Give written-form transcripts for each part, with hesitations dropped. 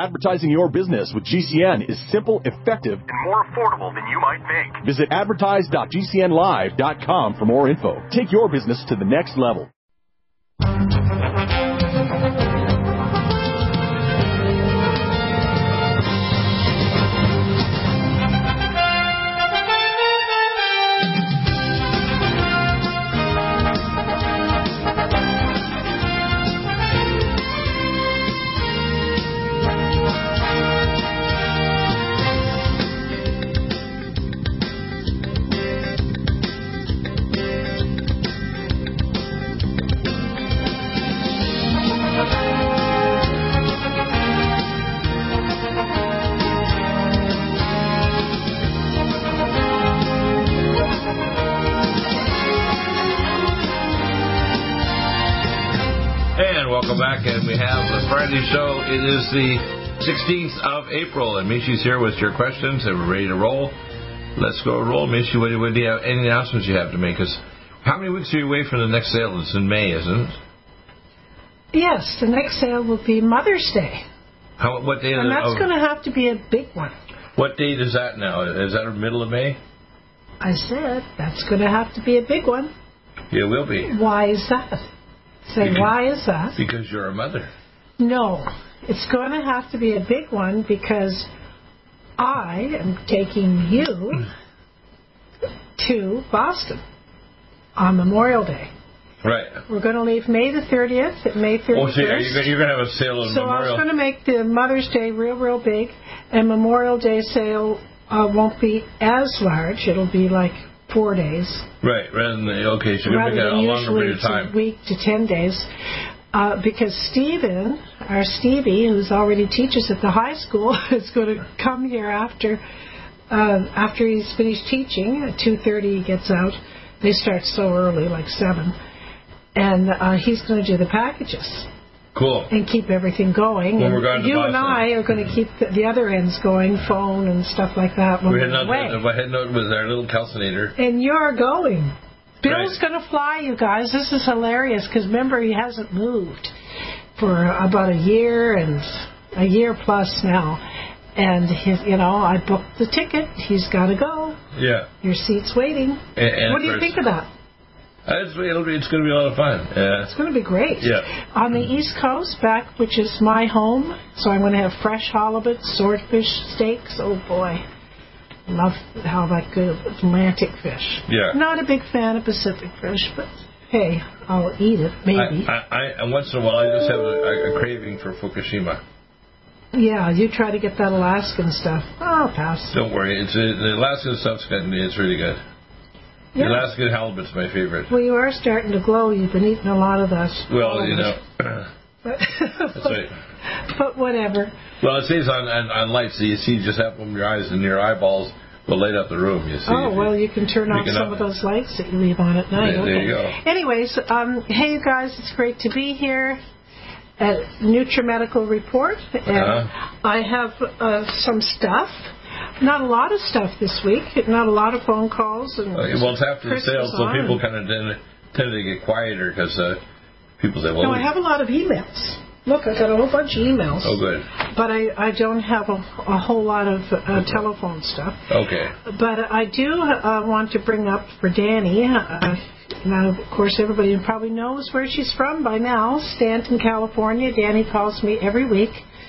Advertising your business with GCN is simple, effective, and more affordable than you might think. Visit advertise.gcnlive.com for more info. Take your business to the next level. Back, and we have a Friday show. It is the 16th of April, and Mishi's here with your questions, and we're ready to roll. Let's go roll. Mishi, what do you have? Any announcements you have to make? How many weeks are you away from the next sale? It's in May, isn't it? Yes, the next sale will be Mother's Day. What day? And that's going to have to be a big one. What date is that now? Is that the middle of May? I said that's going to have to be a big one. It will be. Why is that? Why is that? Because you're a mother. No, it's going to have to be a big one because I am taking you to Boston on Memorial Day. Right. We're going to leave May the 30th at May 31st. Oh, so you're going to have a sale on Memorial. So I was going to make the Mother's Day real big, and Memorial Day sale won't be as large. It'll be like 4 days. Right, rather than, okay, so you're going to make it a longer period of time. A week to 10 days. Because Stephen, our Stevie, who's already teaches at the high school, is going to come here after he's finished teaching. At 2:30 he gets out. They start so early, like 7. And he's going to do the packages. Cool. And keep everything going. Well, and you and I are going to keep the other ends going, phone and stuff like that when we're away. We're heading out with our little calcinator. And you're going. Bill's going to fly, you guys. This is hilarious because remember he hasn't moved for about a year plus now. And I booked the ticket. He's got to go. Yeah. Your seat's waiting. And what do you think of that? It's going to be a lot of fun. It's going to be great. Yeah. On the East Coast, which is my home, so I'm going to have fresh halibut, swordfish steaks. Oh, boy. Love how that good Atlantic fish. Yeah. Not a big fan of Pacific fish, but hey, I'll eat it, maybe. And once in a while, I just have a craving for Fukushima. Yeah, you try to get that Alaskan stuff. I'll pass. Don't worry. The Alaskan stuff's it's really good. Yeah. The Alaskan halibut's my favorite. Well, you are starting to glow. You've been eating a lot of that. Well, that's right. But whatever. Well, it says on lights, so you see just have them in your eyes and your eyeballs will light up the room, you see. Oh, well, you can turn off some of those lights that you leave on at night. There you go. Anyways, hey, you guys, it's great to be here at NutriMedical Report. And I have some stuff. Not a lot of stuff this week. Not a lot of phone calls. And well, it's after the sale, so people kind of tend to get quieter because people say, well... No, I have a lot of emails. Look, I got a whole bunch of emails. Oh, good. But I don't have a whole lot of telephone stuff. Okay. But I do want to bring up for Danny. Now, of course, everybody probably knows where she's from by now. Stanton, California. Danny calls me every week.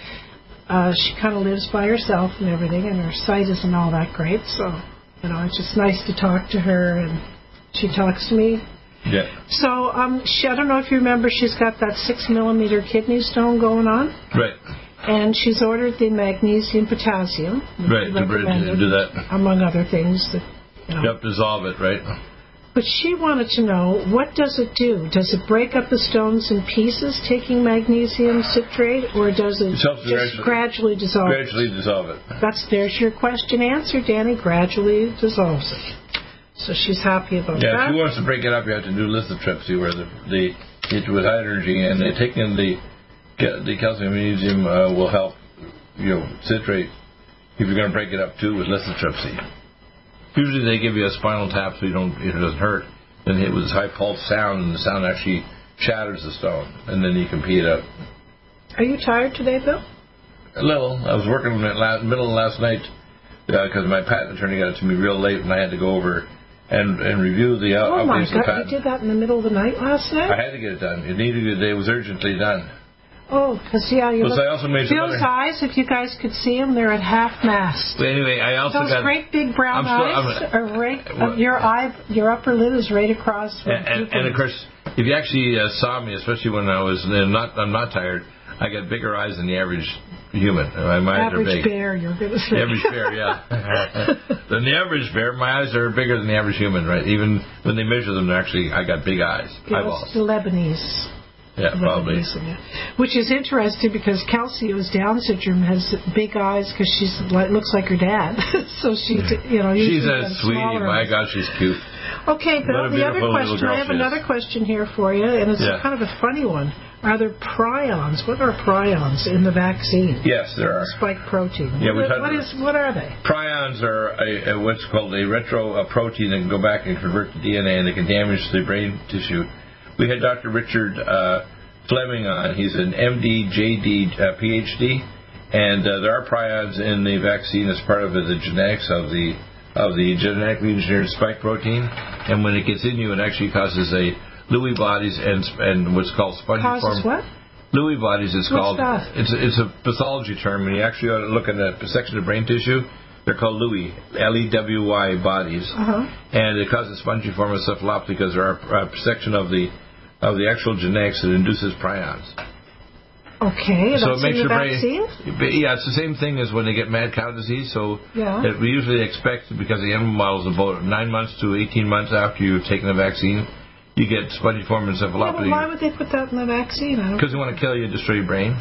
She kind of lives by herself and everything, and her sight isn't all that great. So, it's just nice to talk to her, and she talks to me. Yeah. So, I don't know if you remember, she's got that 6-millimeter kidney stone going on. Right. And she's ordered the magnesium potassium. Right, to do that. Among other things. That, You have to dissolve it, right? But she wanted to know, what does it do? Does it break up the stones in pieces, taking magnesium citrate, or does it just gradually dissolve it? Gradually dissolve it. There's your question answered, Danny. Gradually dissolves it. So she's happy about that. Yeah, if she wants to break it up, you have to do lithotripsy, where the with high energy, and taking the calcium and magnesium will help, citrate, if you're going to break it up too, with lithotripsy. Usually they give you a spinal tap so it doesn't hurt. Then hit with this high pulse sound, and the sound actually shatters the stone, and then you can pee it out. Are you tired today, Bill? A little. I was working in the middle of last night because my patent attorney got it to me real late, and I had to go over and review the oh my updates of the God! patent. You did that in the middle of the night last night? I had to get it done. It was urgently done. Oh, because you Plus, I also made some Bill's other... eyes, if you guys could see them, they're at half mast. But anyway, I also Those got... great big brown eyes are right... your upper lid is right across... And of course, if you actually saw me, especially when I'm not tired, I got bigger eyes than the average human. My eyes are big. Average bear, you're going to say. The average bear, yeah. Than the average bear, my eyes are bigger than the average human, right? Even when they measure them, I got big eyes. Eyeballs. It's the Lebanese. Yeah, probably. Which is interesting because Kelsey, who's Down syndrome, has big eyes because she looks like her dad. So she's a sweetie. My God, she's cute. Okay, but the other question, I have another question here for you, and it's kind of a funny one. Are there prions? What are prions in the vaccine? Yes, there are. Spike protein. Yeah, what are they? Prions are what's called a retro protein that can go back and convert to DNA, and they can damage the brain tissue. We had Dr. Richard Fleming on. He's an MD, JD, PhD, and there are prions in the vaccine as part of the genetics of the genetically engineered spike protein. And when it gets in you, it actually causes a Lewy bodies and what's called spongiform. Causes what? Lewy bodies is called. That? It's a pathology term, and you actually ought to look at a section of brain tissue. They're called Lewy, L-E-W-Y bodies, and it causes spongiform encephalopathy because there are a section of the actual genetics that induces prions. Okay, so that's it makes in the your vaccine? brain. Yeah, it's the same thing as when they get mad cow disease. So we usually expect, because the animal model is about 9 months to 18 months after you've taken the vaccine, you get spongiform encephalopathy. Yeah, but why would they put that in the vaccine? Because they want to kill you and destroy your brain.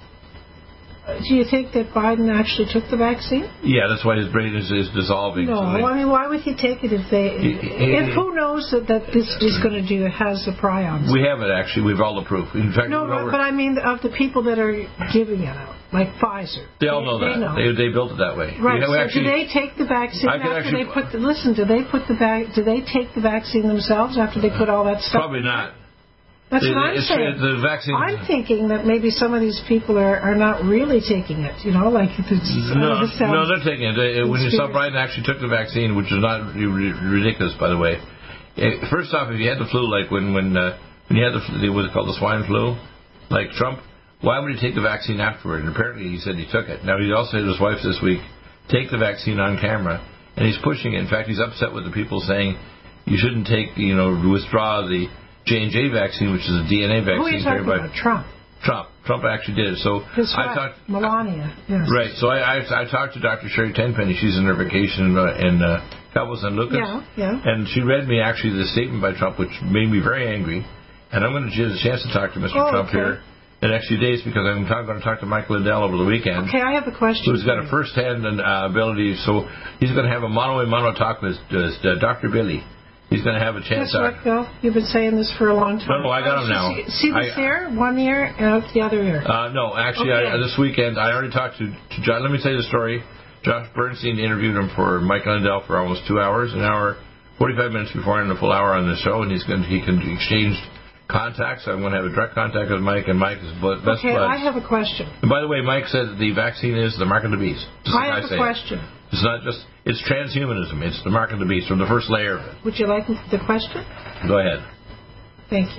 Do you think that Biden actually took the vaccine? Yeah, that's why his brain is dissolving. No, I mean, why would he take it if who knows that this is going to has the prions? We have it, actually. We've all the proof. In fact, but I mean of the people that are giving it out, like Pfizer. They all know that. They built it that way. Right. So do they take the vaccine after they put the... Listen, do they take the vaccine themselves after they put all that stuff? Probably not. That's what I'm saying. The vaccine. I'm thinking that maybe some of these people are not really taking it. Like no, they're taking it. When you saw Biden actually took the vaccine, which is not ridiculous, by the way. First off, if you had the flu, like when you had what's called the swine flu, like Trump, why would he take the vaccine afterward? And apparently, he said he took it. Now he also had his wife this week take the vaccine on camera, and he's pushing it. In fact, he's upset with the people saying you shouldn't withdraw the J&J vaccine, which is a DNA vaccine. Who are you talking about? Trump. Trump actually did it. So Melania. Yes. Right. So I talked to Dr. Sherry Tenpenny. She's in her vacation in Cabo San Lucas. Yeah. And she read me actually the statement by Trump, which made me very angry. And I'm going to get a chance to talk to Mr. Trump here in the next few days because I'm going to talk to Mike Lindell over the weekend. Okay, I have a question. Who's got a first-hand ability. So he's going to have a mano-a-mano talk with Dr. Billy. He's going to have a chance. That's right, Bill. You've been saying this for a long time. No, I got him now. See this ear? One ear and out the other ear. No, actually, this weekend, I already talked to John. Let me tell you the story. Josh Bernstein interviewed him for Mike Lindell for almost 2 hours, an hour, 45 minutes before and a full hour on the show, and he can exchange contacts. I'm going to have a direct contact with Mike, and Mike is best buds. Okay, I have a question. And by the way, Mike said that the vaccine is the mark of the beast. I have a question. It's not just... It's transhumanism. It's the mark of the beast from the first layer of it. Would you like the question? Go ahead. Thank you.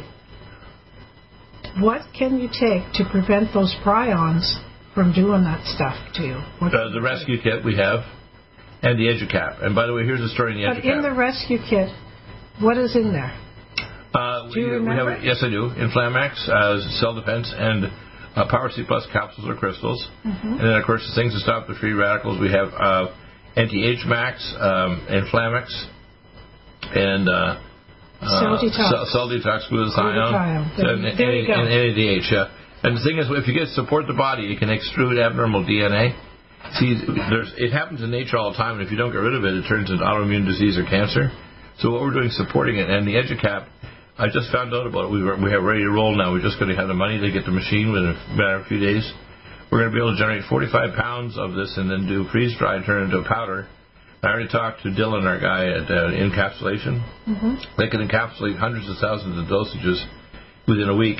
What can you take to prevent those prions from doing that stuff to you? The rescue kit we have, and the EduCap. And by the way, here's the story in the EduCap. But in the rescue kit, what is in there? Do you remember? Yes, I do. Inflamax, cell defense, and Power C Plus capsules or crystals. And then, of course, the things to stop the free radicals. We have Anti-Age Max, Inflamax, and Cell Detox, Glutathione, and NADH. And the thing is, if you get support the body, it can extrude abnormal DNA. See, it happens in nature all the time, and if you don't get rid of it, it turns into autoimmune disease or cancer. So what we're doing is supporting it. And the EduCap, I just found out about it. We have ready to roll now. We're just going to have the money to get the machine within a matter of a few days. We're going to be able to generate 45 pounds of this and then do freeze-dry and turn it into a powder. I already talked to Dylan, our guy at Encapsulation. They can encapsulate hundreds of thousands of dosages within a week.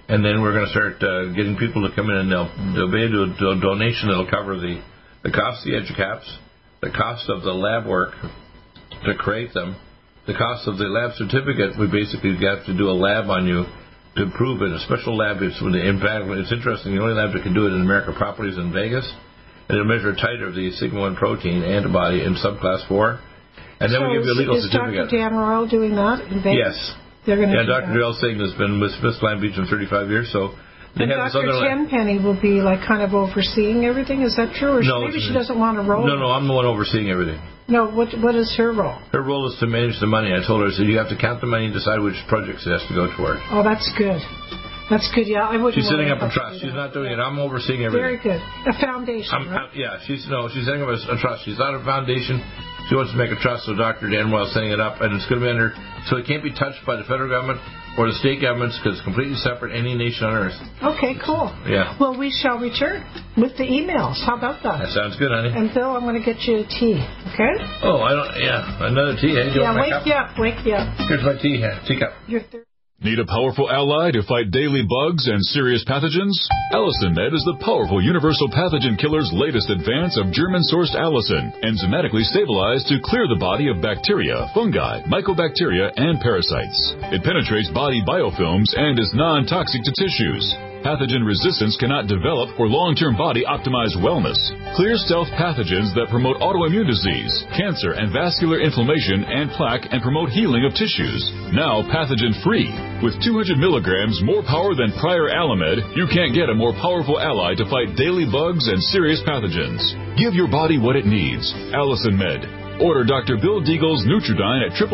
And then we're going to start getting people to come in, and they'll be able to do a donation that'll cover the cost of the EduCaps, the cost of the lab work to create them, the cost of the lab certificate. We basically have to do a lab on you to prove it, a special lab. In fact, it's interesting, the only lab that can do it in America proper is in Vegas, and it'll measure titer of the sigma-1 protein antibody in subclass 4. And then we give you a legal certificate. Is Dr. Dan Royal doing that in Vegas? Yes. They're going to do Dr. Dale Singh has been with Smith Land Beach for 35 years, so they have Dr. this other Tenpenny will be like kind of overseeing everything. Is that true? Or no, maybe she doesn't want to roll? No, I'm the one overseeing everything. No, what is her role? Her role is to manage the money. I told her, you have to count the money and decide which projects it has to go toward. Oh, that's good. That's good, yeah. I wouldn't. She's setting up a trust. She's not doing it. I'm overseeing everything. Very good. A foundation, right? Yeah, she's setting up a trust. She's not a foundation. She wants to make a trust, so Dr. Dan Royal is setting it up, and it's going to be under, so it can't be touched by the federal government or the state governments because it's completely separate any nation on earth. Okay, cool. Yeah. Well, we shall return with the emails. How about that? That sounds good, honey. And Bill, I'm going to get you a tea, okay? Oh, another tea, eh? Wake you up. Here's my teacup. Need a powerful ally to fight daily bugs and serious pathogens? Allicin Med is the powerful universal pathogen killer's latest advance of German-sourced allicin, enzymatically stabilized to clear the body of bacteria, fungi, mycobacteria, and parasites. It penetrates body biofilms and is non-toxic to tissues. Pathogen resistance cannot develop for long-term body-optimized wellness. Clear stealth pathogens that promote autoimmune disease, cancer, and vascular inflammation and plaque and promote healing of tissues. Now pathogen-free. With 200 milligrams more power than prior Alamed, you can't get a more powerful ally to fight daily bugs and serious pathogens. Give your body what it needs. Allicin Med. Order Dr. Bill Deagle's Nutridyne at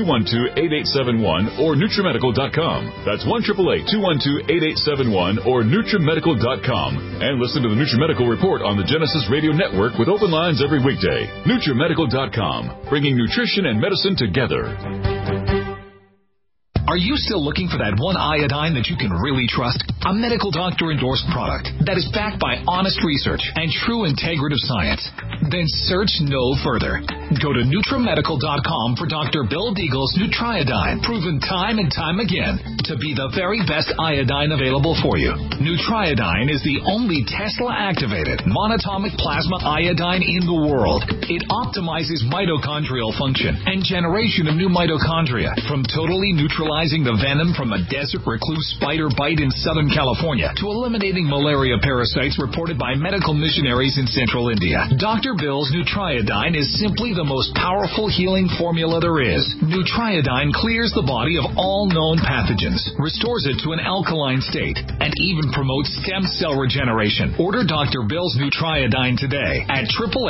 888-212-8871 or NutriMedical.com. That's 1-888-212-8871 or NutriMedical.com. And listen to the NutriMedical Report on the Genesis Radio Network with open lines every weekday. NutriMedical.com, bringing nutrition and medicine together. Are you still looking for that one iodine that you can really trust? A medical doctor-endorsed product that is backed by honest research and true integrative science? Then search no further. Go to NutriMedical.com for Dr. Bill Deagle's Nutriodine, proven time and time again to be the very best iodine available for you. Nutriodine is the only Tesla-activated monatomic plasma iodine in the world. It optimizes mitochondrial function and generation of new mitochondria from totally neutralizing the venom from a desert recluse spider bite in Southern California to eliminating malaria parasites reported by medical missionaries in central India. Dr. Bill's Nutriodine is simply the most powerful healing formula there is. Nutriodine clears the body of all known pathogens, restores it to an alkaline state, and even promotes stem cell regeneration. Order Dr. Bill's Nutriodine today at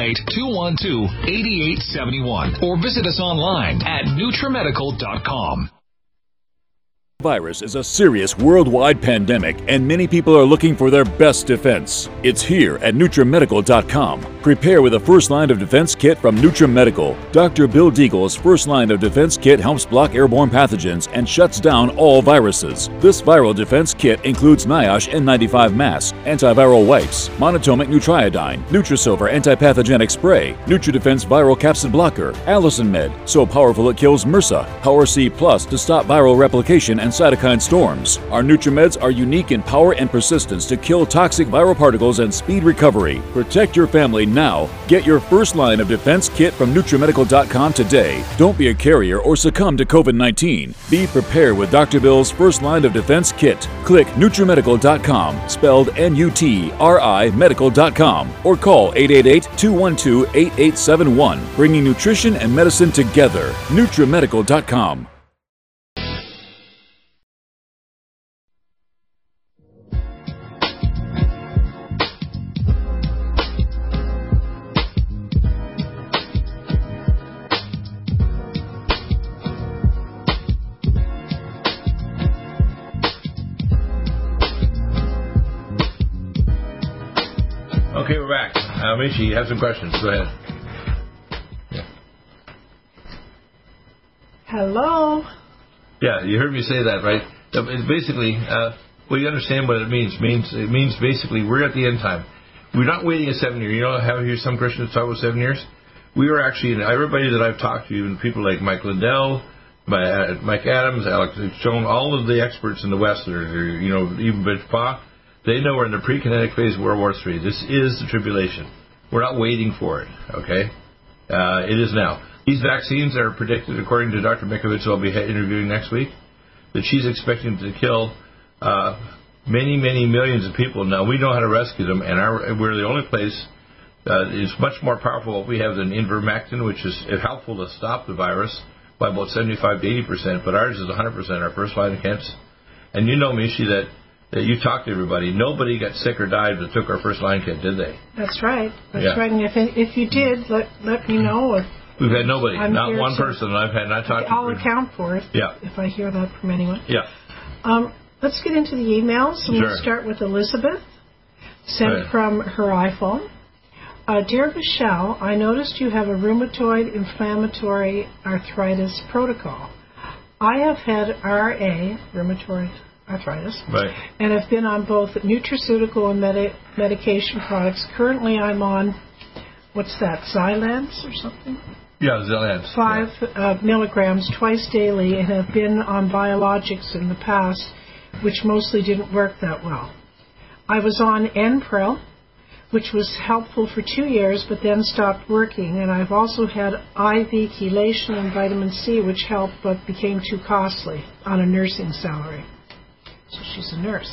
888-212-8871 or visit us online at NutriMedical.com. Virus is a serious worldwide pandemic, and many people are looking for their best defense. It's here at NutriMedical.com. Prepare with a first line of defense kit from NutriMedical. Dr. Bill Deagle's first line of defense kit helps block airborne pathogens and shuts down all viruses. This viral defense kit includes NIOSH N95 mask, antiviral wipes, monatomic Nutriodine, Nutrisilver antipathogenic spray, NutriDefense viral capsid blocker, Allicin Med, so powerful it kills MRSA, Power C Plus to stop viral replication and cytokine storms. Our NutriMeds are unique in power and persistence to kill toxic viral particles and speed recovery. Protect your family now. Get your first line of defense kit from NutriMedical.com today. Don't be a carrier or succumb to COVID-19. Be prepared with Dr. Bill's first line of defense kit. Click NutriMedical.com, spelled N-U-T-R-I Medical.com, or call 888-212-8871, bringing nutrition and medicine together. NutriMedical.com. Okay, we're back. Michi, you have some questions. Go ahead. Yeah. Hello. Yeah, you heard me say that, right? It's basically, well, you understand what it means. It means basically we're at the end time. We're not waiting a 7 year. You know how hear some Christians talk about 7 years? We are actually, everybody that I've talked to, even people like Mike Lindell, by Mike Adams, Alex Schoen, all of the experts in the West, even Bishpa, they know we're in the pre-kinetic phase of World War III. This is the tribulation. We're not waiting for it, okay? It is now. These vaccines are predicted, according to Dr. Mikovits, who I'll be interviewing next week, that she's expecting to kill many, many millions of people. Now, we know how to rescue them, and we're the only place is much more powerful what we have than ivermectin, which is helpful to stop the virus by about 75 to 80%, but ours is 100%, our first line of defense. And you know, Mishi, that you talked to everybody. Nobody got sick or died that took our first line kit, did they? That's right. That's right. And if you did, let me know. We've had nobody, not one person that I've had. And I talked to. I'll account for it. Yeah. If I hear that from anyone. Yeah. Let's get into the emails. And We'll start with Elizabeth, sent from her iPhone. Dear Michelle, I noticed you have a rheumatoid inflammatory arthritis protocol. I have had RA, rheumatoid arthritis, and have been on both nutraceutical and medication products. Currently I'm on, what's that, Xylance or something? Yeah, Xylance. 5 milligrams twice daily, and have been on biologics in the past, which mostly didn't work that well. I was on Enpril, which was helpful for 2 years, but then stopped working. And I've also had IV chelation and vitamin C, which helped, but became too costly on a nursing salary. So she's a nurse.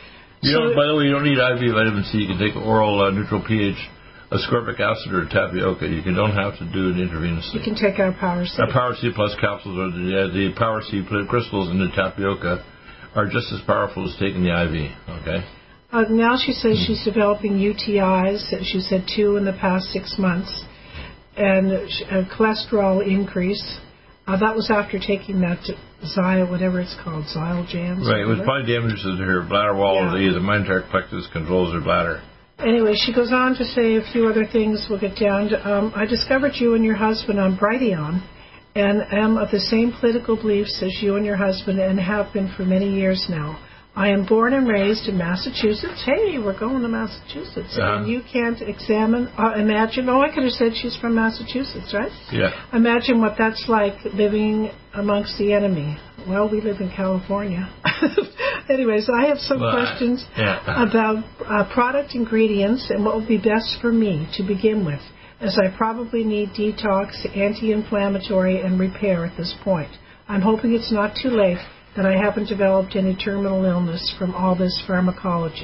By the way, you don't need IV vitamin C. You can take oral neutral pH, ascorbic acid, or tapioca. You don't have to do it intravenously. You can take our Power C. Our Power C Plus capsules, or the Power C crystals in the tapioca, are just as powerful as taking the IV, okay? Now she says she's developing UTIs. She's had 2 in the past 6 months, and cholesterol increase. That was after taking that whatever it's called, Xylojans. Right, it was probably damages to her bladder wall, or the myenteric plexus controls her bladder. Anyway, she goes on to say a few other things we'll get down to. I discovered you and your husband on Brighteon, and am of the same political beliefs as you and your husband, and have been for many years now. I am born and raised in Massachusetts. Hey, we're going to Massachusetts. And you can't imagine. Oh, I could have said she's from Massachusetts, right? Yeah. Imagine what that's like living amongst the enemy. Well, we live in California. Anyways, I have some questions about product ingredients and what would be best for me to begin with, as I probably need detox, anti-inflammatory, and repair at this point. I'm hoping it's not too late, that I haven't developed any terminal illness from all this pharmacology.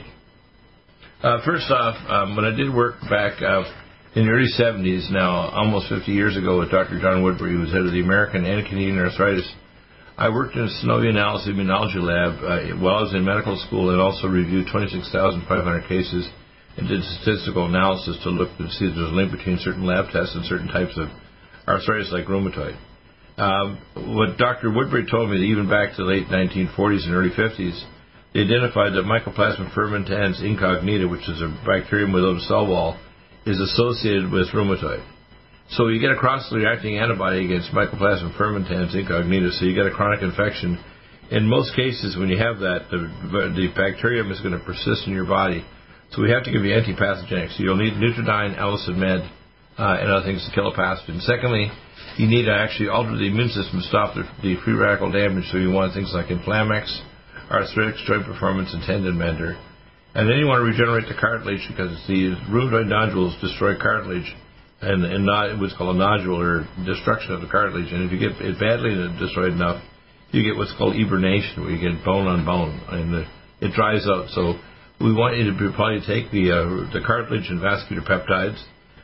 First off, when I did work back in the early 70s, now almost 50 years ago, with Dr. John Woodbury, who was head of the American and Canadian Arthritis, I worked in a synovial analysis immunology lab while I was in medical school, and also reviewed 26,500 cases and did statistical analysis to look to see if there's a link between certain lab tests and certain types of arthritis like rheumatoid. What Dr. Woodbury told me, that even back to the late 1940s and early 50s, they identified that Mycoplasma fermentans incognita, which is a bacterium without a cell wall, is associated with rheumatoid. So you get a cross-reacting antibody against Mycoplasma fermentans incognita, so you get a chronic infection. In most cases, when you have that, the bacterium is going to persist in your body. So we have to give you antipathogenics. So you'll need Nutridyne, Allicin Med, and other things to kill a pathogen. Secondly, you need to actually alter the immune system to stop the free radical damage, so you want things like Inflamex, Arthritis, Joint Performance, and Tendon Mender. And then you want to regenerate the cartilage, because the rheumatoid nodules destroy cartilage, and not what's called a nodular destruction of the cartilage. And if you get it badly destroyed enough, you get what's called hibernation, where you get bone on bone, and it dries out. So we want you to probably take the cartilage and vascular peptides.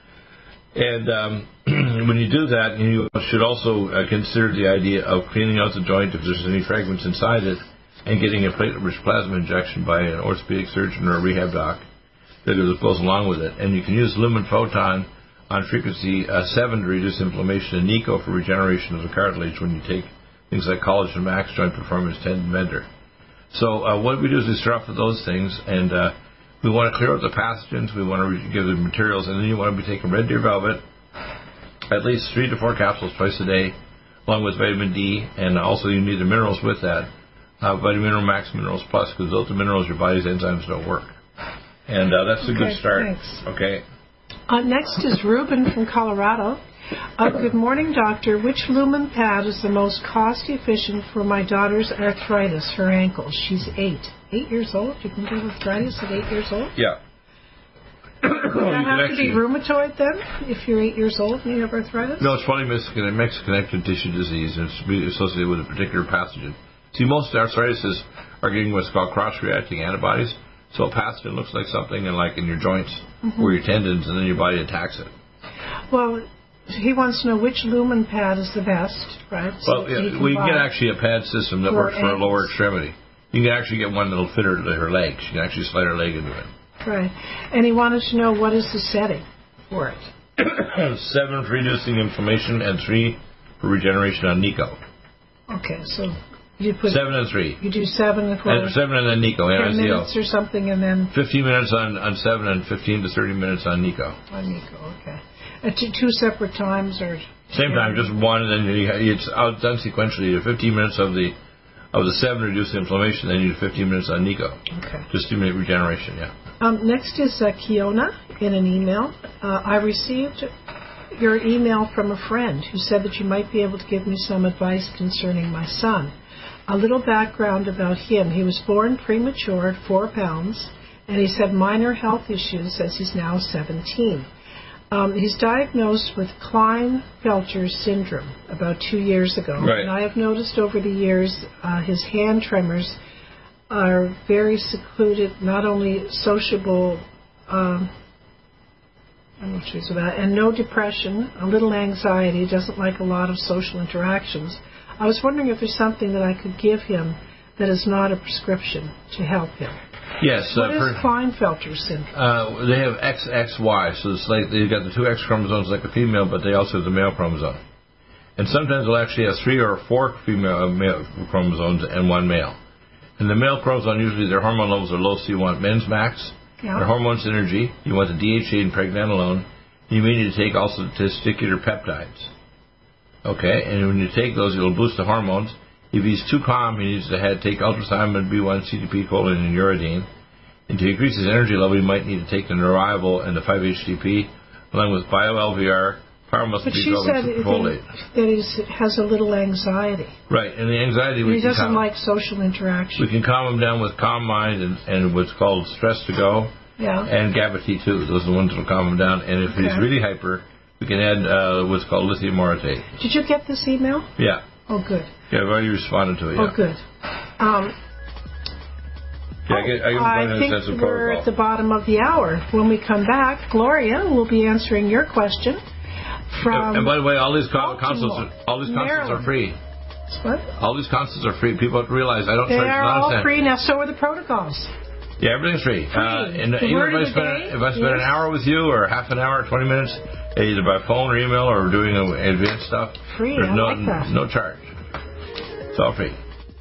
And when you do that, you should also consider the idea of cleaning out the joint if there's any fragments inside it, and getting a platelet-rich plasma injection by an orthopedic surgeon or a rehab doc that goes along with it. And you can use lumen photon on frequency 7 to reduce inflammation, and NICO for regeneration of the cartilage when you take things like Collagen Max, Joint Performance, Tendon Mender. So what we do is we start off with those things, and we want to clear out the pathogens, we want to give them materials, and then you want to be taking Red Deer Velvet, at least 3 to 4 capsules twice a day, along with vitamin D, and also you need the minerals with that, Vitamin Mineral Max, Minerals Plus, because without the minerals, your body's enzymes don't work. And that's a good start. Thanks. Okay. Next is Ruben from Colorado. Good morning, doctor. Which lumen pad is the most cost-efficient for my daughter's arthritis, her ankle? She's 8. 8 years old? You can get arthritis at 8 years old? Yeah. Does that have to be rheumatoid then, if you're 8 years old and you have arthritis? No, it's probably mixed connective tissue disease, and it's associated with a particular pathogen. See, most arthritis are getting what's called cross-reacting antibodies. So a pathogen looks like something in your joints or your tendons, and then your body attacks it. Well, he wants to know which lumen pad is the best, right? So you can get actually a pad system that works for a lower extremity. You can actually get one that'll fit her leg. She can actually slide her leg into it. Right. And he wanted to know what is the setting for it. 7 for reducing inflammation and 3 for regeneration on Nico. Okay, so you put 7 and 3. You do 7 for 7 and then Nico. 10 minutes or something, and then 15 minutes on 7 and 15 to 30 minutes on Nico. On Nico, okay. At 2 separate times or same time, just one, and then it's done sequentially. 15 minutes of the 7 reduce inflammation, then you do 15 minutes on Nico. Okay. To stimulate regeneration, yeah. Next is Kiona in an email. I received your email from a friend who said that you might be able to give me some advice concerning my son. A little background about him. He was born premature at 4 pounds, and he's had minor health issues as he's now 17. He's diagnosed with Klinefelter syndrome about 2 years ago. Right. And I have noticed over the years his hand tremors are very secluded, not only sociable, I'm not sure about that, and no depression, a little anxiety, doesn't like a lot of social interactions. I was wondering if there's something that I could give him that is not a prescription to help him. Yes. What is Klinefelter syndrome? They have XXY, so it's like they've got the 2 X chromosomes like a female, but they also have the male chromosome. And sometimes they'll actually have 3 or 4 male chromosomes and 1 male. And the male chromosome, usually their hormone levels are low, so you want men's max, their hormone synergy, you want the DHA and pregnenolone, and you may need to take also the testicular peptides. Okay, and when you take those, it'll boost the hormones. If he's too calm, he needs to take ultrasound, B1, CDP, choline, and uridine. And to increase his energy level, he might need to take the Neurival and the 5-HTP, along with bio-LVR, pyromuscle B12, and folate. That he has a little anxiety. Right, and the anxiety... He doesn't like social interaction. We can calm him down with Calm Mind and what's called Stress to Go, and GABA T2. Those are the ones that will calm him down. And if he's really hyper, we can add what's called lithium orotate. Did you get this email? Yeah. Oh, good. Yeah, I've already responded to it. Oh, good. I think we're at the bottom of the hour. When we come back, Gloria will be answering your question. And by the way, all these consults are free. What? All these consults are free. People have to realize I don't charge nonsense. They are all free now. So are the protocols. Yeah, everything's free. And even if I spend an hour with you, or half an hour, 20 minutes, either by phone or email, or doing advanced stuff, free. There's like that. No charge. It's all free.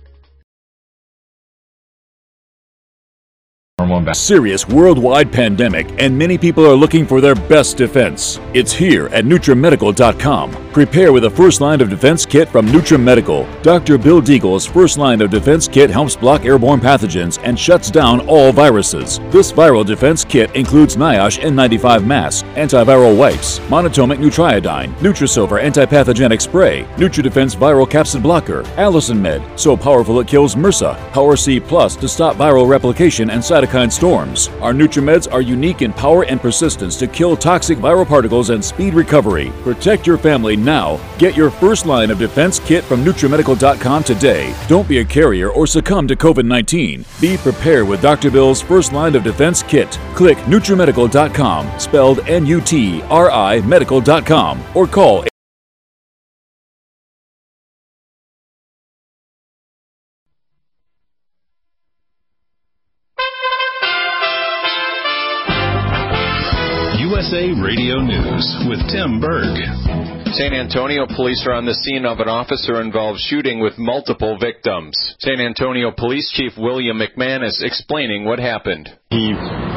Serious worldwide pandemic, and many people are looking for their best defense. It's here at NutriMedical.com. Prepare with a first line of defense kit from NutriMedical. Dr. Bill Deagle's first line of defense kit helps block airborne pathogens and shuts down all viruses. This viral defense kit includes NIOSH N95 mask, antiviral wipes, monatomic Nutriodine, Nutrisilver antipathogenic spray, NutriDefense viral capsid blocker, Allison Med, so powerful it kills MRSA, Power C Plus to stop viral replication and cytokine storms. Our NutriMeds are unique in power and persistence to kill toxic viral particles and speed recovery. Protect your family now. Get your first line of defense kit from NutriMedical.com today. Don't be a carrier or succumb to COVID-19. Be prepared with Dr. Bill's first line of defense kit. Click NutriMedical.com, spelled N-U-T-R-I medical.com, or call USA Radio News with Tim Berg. San Antonio police are on the scene of an officer-involved shooting with multiple victims. San Antonio Police Chief William McManus explaining what happened. He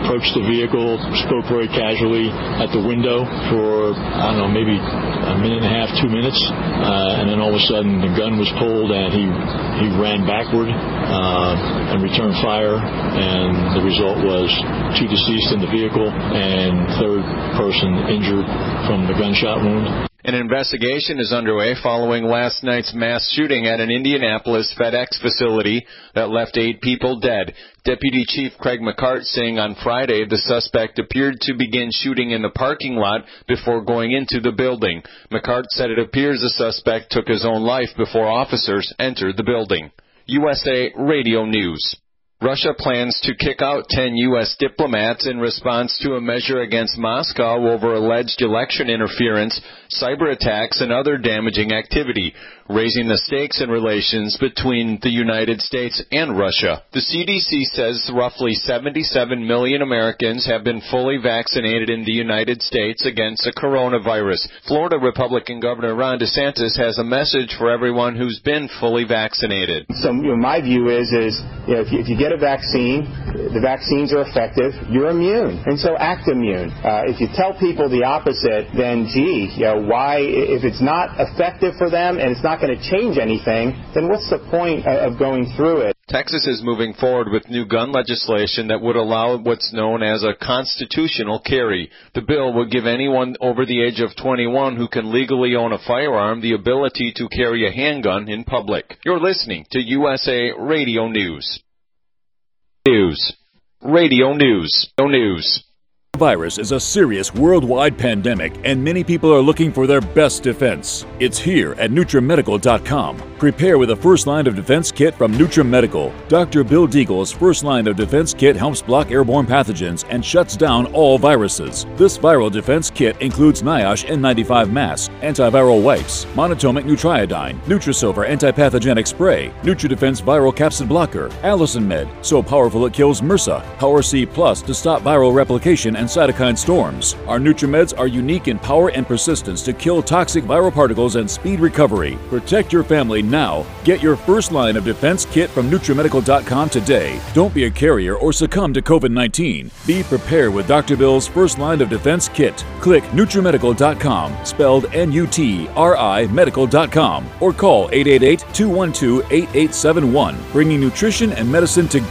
approached the vehicle, spoke very casually at the window for, I don't know, maybe a minute and a half, 2 minutes, and then all of a sudden the gun was pulled and he ran backward and returned fire, and the result was 2 deceased in the vehicle and third person injured from the gunshot wound. An investigation is underway following last night's mass shooting at an Indianapolis FedEx facility that left 8 people dead. Deputy Chief Craig McCart saying on Friday the suspect appeared to begin shooting in the parking lot before going into the building. McCart said it appears the suspect took his own life before officers entered the building. USA Radio News. Russia plans to kick out 10 U.S. diplomats in response to a measure against Moscow over alleged election interference, cyber attacks, and other damaging activity, raising the stakes in relations between the United States and Russia. The CDC says roughly 77 million Americans have been fully vaccinated in the United States against the coronavirus. Florida Republican Governor Ron DeSantis has a message for everyone who's been fully vaccinated. So my view is if you get a vaccine, the vaccines are effective, you're immune. And so act immune. If you tell people the opposite, then why, if it's not effective for them and it's not going to change anything, then what's the point of going through it? Texas is moving forward with new gun legislation that would allow what's known as a constitutional carry. The bill would give anyone over the age of 21 who can legally own a firearm the ability to carry a handgun in public. You're listening to USA Radio News. Radio News. Virus is a serious worldwide pandemic, and many people are looking for their best defense. It's here at NutriMedical.com. Prepare with a first line of defense kit from NutriMedical. Dr. Bill Deagle's first line of defense kit helps block airborne pathogens and shuts down all viruses. This viral defense kit includes NIOSH N95 mask, antiviral wipes, monatomic Nutriodine, Nutrisilver antipathogenic spray, NutriDefense viral capsid blocker, Allison Med, so powerful it kills MRSA, Power C Plus to stop viral replication and cytokine storms. Our NutriMeds are unique in power and persistence to kill toxic viral particles and speed recovery. Protect your family now. Get your first line of defense kit from NutriMedical.com today. Don't be a carrier or succumb to COVID-19. Be prepared with Dr. Bill's first line of defense kit. Click NutriMedical.com, spelled N-U-T-R-I Medical.com, or call 888-212-8871, bringing nutrition and medicine together.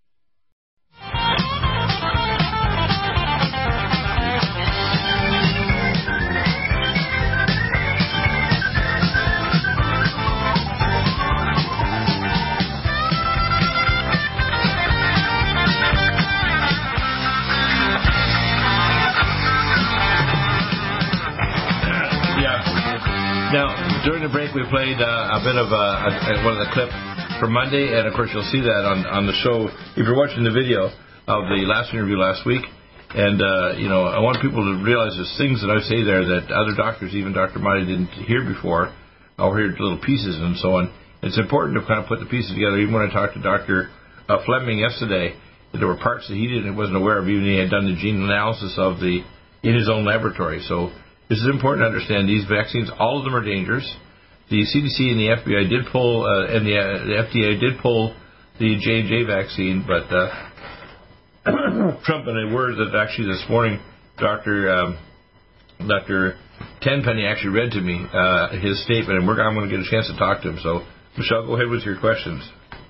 During the break, we played a bit of one of the clip from Monday, and of course you'll see that on the show if you're watching the video of the last interview last week. And I want people to realize there's things that I say there that other doctors, even Dr. Marty, didn't hear before, or heard little pieces and so on. It's important to kind of put the pieces together. Even when I talked to Dr. Fleming yesterday, that there were parts that he wasn't aware of, even he had done the gene analysis of in his own laboratory. So this is important to understand. These vaccines, all of them are dangerous. The CDC and the FBI did pull, and the FDA did pull the J&J vaccine, but Trump, in a word that actually this morning, Dr. Tenpenny actually read to me his statement, and I'm going to get a chance to talk to him. So, Michelle, go ahead with your questions.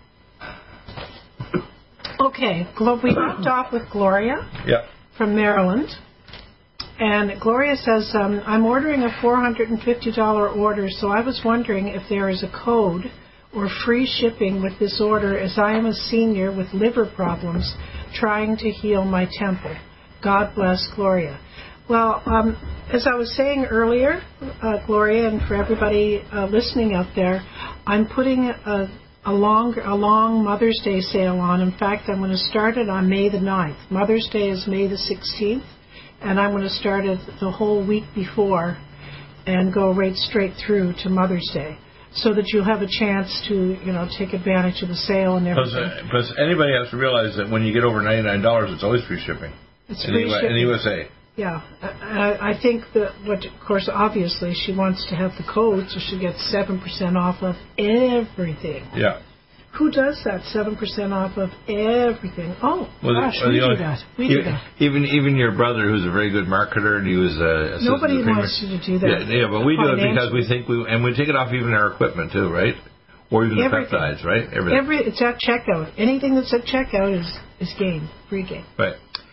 Okay, we left off with Gloria from Maryland. And Gloria says, I'm ordering a $450 order, so I was wondering if there is a code or free shipping with this order, as I am a senior with liver problems trying to heal my temple. God bless, Gloria. Well, as I was saying earlier, Gloria, and for everybody listening out there, I'm putting a long Mother's Day sale on. In fact, I'm going to start it on May the 9th. Mother's Day is May the 16th. And I'm going to start it the whole week before and go right straight through to Mother's Day, so that you'll have a chance to, take advantage of the sale and everything. Plus, anybody has to realize that when you get over $99, it's always free shipping. It's free shipping. In the USA. Yeah. I think that, of course, obviously, she wants to have the code, so she gets 7% off of everything. Yeah. Who does that? 7% off of everything. Oh, gosh, we do that. We do that. Even your brother, who's a very good marketer, and he was a nobody wants you to do that. Yeah, but we do it because we think and we take it off even our equipment too, right? Or even the peptides, right? Everything. It's at checkout. Anything that's at checkout is game, free game. Right.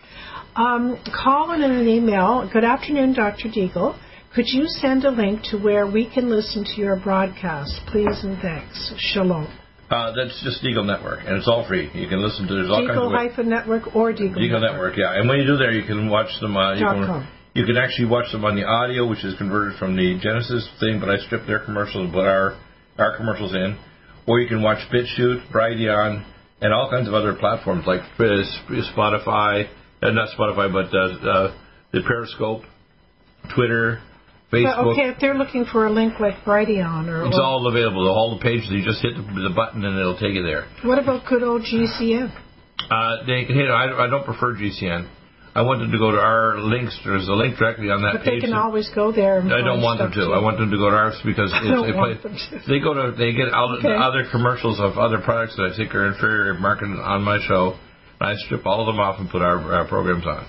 Call in an email. Good afternoon, Dr. Deagle. Could you send a link to where we can listen to your broadcast? Please and thanks. Shalom. That's just Deagle Network, and it's all free. You can listen to there's all kinds of Deagle-Network or Deagle Network, yeah. And when you do there, you can watch them. You can actually watch them on the audio, which is converted from the Genesis thing, but I stripped their commercials and put our commercials in. Or you can watch BitChute, Brighteon, and all kinds of other platforms like Spotify, not Spotify, but the Periscope, Twitter, Facebook. But, okay, if they're looking for a link like Brighteon it's all available. All the pages, you just hit the button and it'll take you there. What about good old GCN? They can hit. I don't prefer GCN. I want them to go to our links. There's a link directly on that page. But they can always go there. And I don't want them to. Too. I want them to go to ours because they get other commercials of other products that I think are inferior marketed on my show. And I strip all of them off and put our programs on.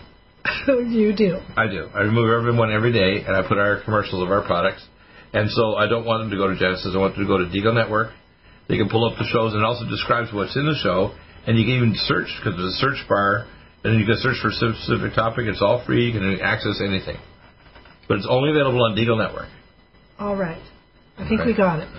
You do. I do. I remove everyone every day, and I put our commercials of our products. And so I don't want them to go to Genesis. I want them to go to Deagle Network. They can pull up the shows, and it also describes what's in the show. And you can even search, because there's a search bar, and you can search for a specific topic. It's all free. You can access anything. But it's only available on Deagle Network. All right. I think we got it.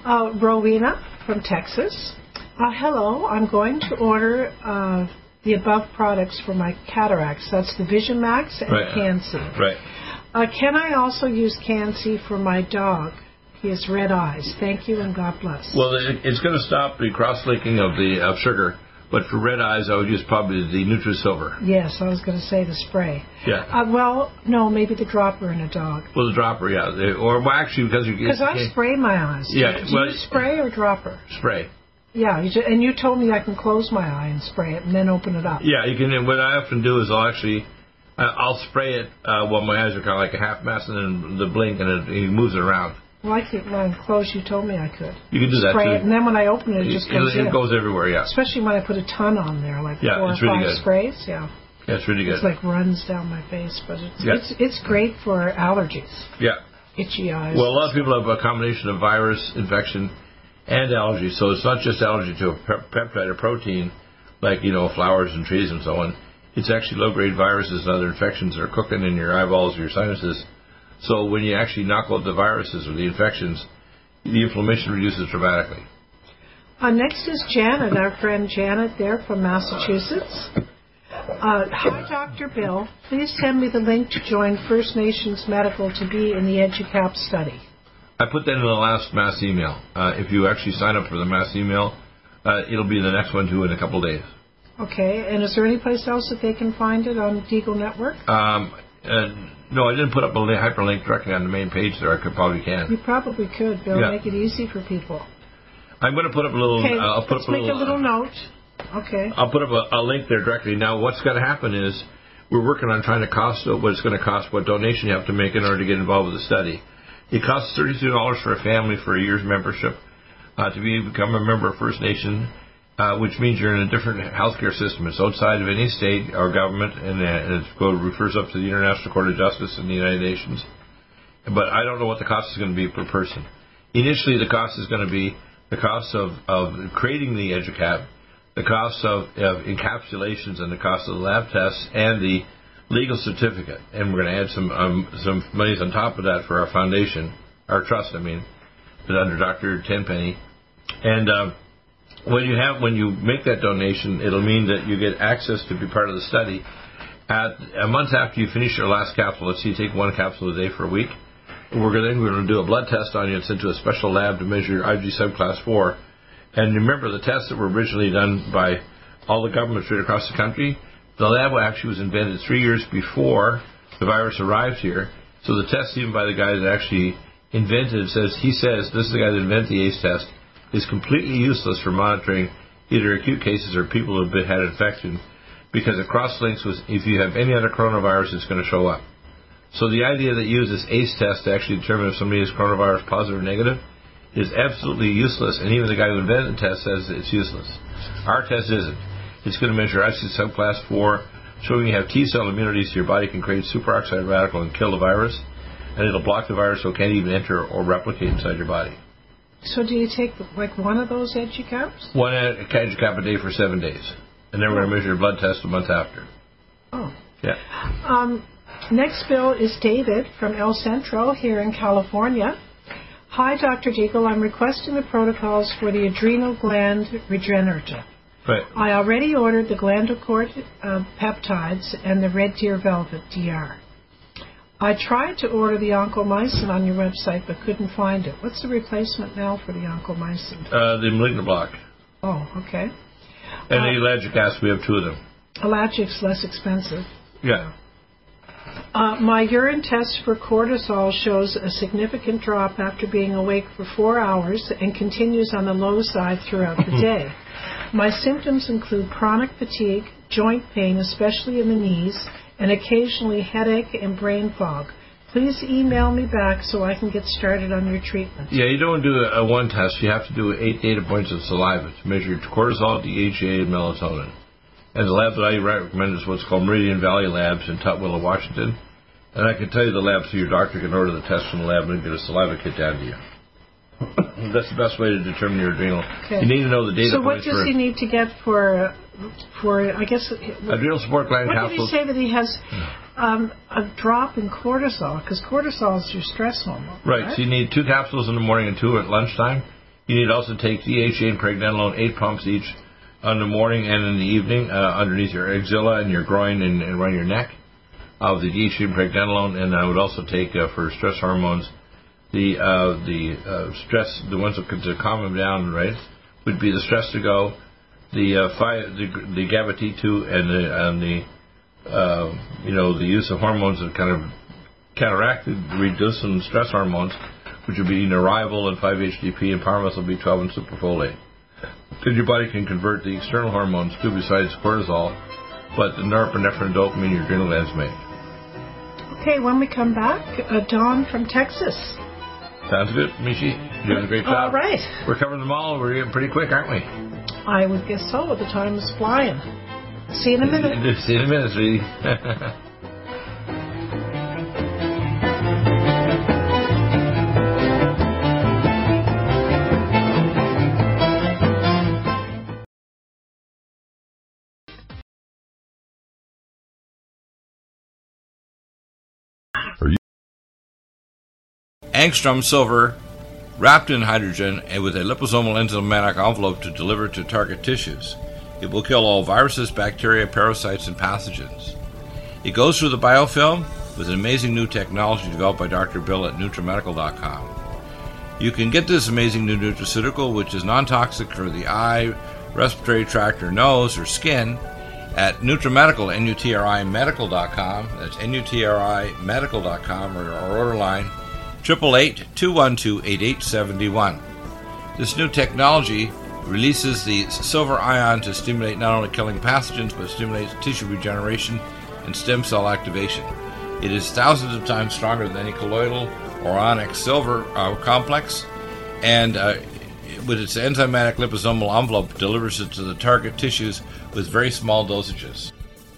Rowena from Texas. Hello. I'm going to order the above products for my cataracts. That's the Vision Max and Can-C. Right. Can I also use Can-C for my dog? He has red eyes. Thank you and God bless. Well, it's going to stop the cross-linking of sugar. But for red eyes, I would use probably the NutriSilver. Yes, I was going to say the spray. Yeah. Well, no, maybe the dropper in a dog. Well, the dropper, yeah. Actually, because I spray my eyes. Yeah. Do you spray or dropper? Spray. Yeah, and you told me I can close my eye and spray it and then open it up. Yeah, you can. What I often do is I'll spray it while my eyes are kind of like a half mask, and then the blink, and it moves it around. Well, I think when I'm closed, you told me I could. You can do that spray too. It, and then when I open it, it just goes in. It goes everywhere, yeah. Especially when I put a ton on there, like 4 or 5 good. sprays. Yeah. Yeah, it's really good. It's like runs down my face, but it's great for allergies. Yeah. Itchy eyes. Well, a lot of people have a combination of virus infection and allergy, so it's not just allergy to a peptide or protein, like, flowers and trees and so on. It's actually low-grade viruses and other infections that are cooking in your eyeballs or your sinuses. So when you actually knock out the viruses or the infections, the inflammation reduces dramatically. Next is Janet, our friend Janet there from Massachusetts. Hi, Dr. Bill. Please send me the link to join First Nations Medical to be in the EduCap study. I put that in the last mass email. If you actually sign up for the mass email, it'll be the next one too in a couple of days. Okay. And is there any place else that they can find it on Deagle Network? No, I didn't put up a hyperlink directly on the main page there. I probably can. You probably could, Bill. Yeah. Make it easy for people. I'm going to put up a little... Okay, let's make a little note. Okay. I'll put up a link there directly. Now, what's going to happen is we're working on trying to cost what it's going to cost, what donation you have to make in order to get involved with the study. It costs $32 for a family for a year's membership to become a member of First Nation, which means you're in a different healthcare system. It's outside of any state or government, and it refers up to the International Court of Justice and the United Nations. But I don't know what the cost is going to be per person. Initially, the cost is going to be the cost of creating the EduCap, the cost of encapsulations, and the cost of the lab tests, and the legal certificate. And we're going to add some monies on top of that for our foundation, our trust, under Dr. Tenpenny. And when you make that donation, it'll mean that you get access to be part of the study. At a month after you finish your last capsule, let's say you take 1 capsule a day for a week, we're going to do a blood test on you and send to a special lab to measure your IG subclass 4. And remember, the tests that were originally done by all the governments right across the country, the lab actually was invented 3 years before the virus arrived here. So the test, even by the guy that actually invented it, he says this is the guy that invented the ACE test, is completely useless for monitoring either acute cases or people who have had infection, because it cross-links with if you have any other coronavirus, it's going to show up. So the idea that you use this ACE test to actually determine if somebody is coronavirus positive or negative is absolutely useless, and even the guy who invented the test says it's useless. Our test isn't. It's going to measure IC subclass 4, showing you have T-cell immunity so your body can create superoxide radical and kill the virus, and it'll block the virus so it can't even enter or replicate inside your body. So do you take like one of those EduCaps? One EduCap a day for 7 days, and then we're going to measure your blood test a month after. Oh. Yeah. Next bill is David from El Centro here in California. Hi, Dr. Deagle. I'm requesting the protocols for the adrenal gland regenerative. Right. I already ordered the Glandocort peptides and the Red Deer Velvet DR. I tried to order the Oncomycin on your website but couldn't find it. What's the replacement now for the Oncomycin? The Malignant Block. Oh, okay. And the Ellagic acid, we have 2 of them. Ellagic less expensive. Yeah. My urine test for cortisol shows a significant drop after being awake for 4 hours and continues on the low side throughout the day. My symptoms include chronic fatigue, joint pain, especially in the knees, and occasionally headache and brain fog. Please email me back so I can get started on your treatment. Yeah, you don't do a one test. You have to do 8 data points of saliva to measure your cortisol, DHEA, and melatonin. And the lab that I recommend is what's called Meridian Valley Labs in Tutwiler, Washington. And I can tell you the lab so your doctor can order the test from the lab and get a saliva kit down to you. That's the best way to determine your adrenal. Okay. You need to know the data points. So what does he need to get for I guess... Adrenal support gland capsules. What did he say that he has a drop in cortisol? Because cortisol is your stress hormone. Right. So you need 2 capsules in the morning and 2 at lunchtime. You need to also take DHA and pregnenolone, 8 pumps each in the morning and in the evening underneath your axilla and your groin and around your neck of the DHA and pregnenolone. And I would also take for stress hormones the stress, the ones that could calm them down, right, would be the Stress to Go, the GABA T2, and the use of hormones that kind of counteract reduce some stress hormones, which would be Neurival and 5-HTP and Powermethyl B12 and superfolate. Because your body can convert the external hormones too, besides cortisol, but the norepinephrine, dopamine, your adrenal glands make. Okay, when we come back, Dawn from Texas. Sounds good, Michi. You're doing a great job. All right. We're covering them all. We're getting pretty quick, aren't we? I would guess so. The time is flying. See you in a minute. See you in a minute, sweetie. Angstrom silver wrapped in hydrogen and with a liposomal enzymatic envelope to deliver to target tissues. It will kill all viruses, bacteria, parasites, and pathogens. It goes through the biofilm with an amazing new technology developed by Dr. Bill at NutriMedical.com. You can get this amazing new nutraceutical, which is non-toxic for the eye, respiratory tract, or nose, or skin, at NutriMedical, NutriMedical.com. That's NutriMedical.com, or our order line 888-212-8871. This new technology releases the silver ion to stimulate not only killing pathogens, but stimulates tissue regeneration and stem cell activation. It is thousands of times stronger than any colloidal or onyx silver complex, and with its enzymatic liposomal envelope, delivers it to the target tissues with very small dosages.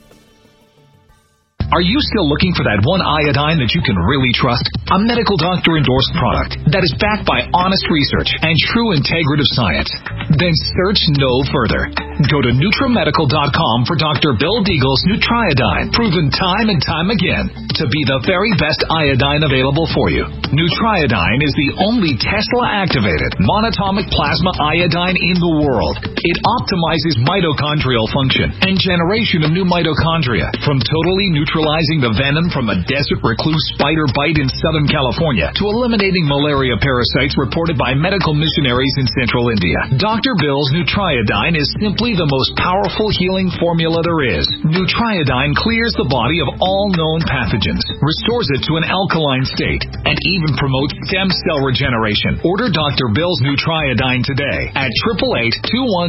Are you still looking for that one iodine that you can really trust? A medical doctor endorsed product that is backed by honest research and true integrative science? Then search no further. Go to NutriMedical.com for Dr. Bill Deagle's Nutriodine, proven time and time again to be the very best iodine available for you. Nutriodine is the only Tesla-activated monatomic plasma iodine in the world. It optimizes mitochondrial function and generation of new mitochondria, from totally neutralizing the venom from a desert recluse spider bite in Southern California to eliminating malaria parasites reported by medical missionaries in Central India. Dr. Bill's Nutriodine is simply the most powerful healing formula there is. Nutriodine clears the body of all known pathogens, restores it to an alkaline state, and even promotes stem cell regeneration. Order Dr. Bill's Nutriodine today at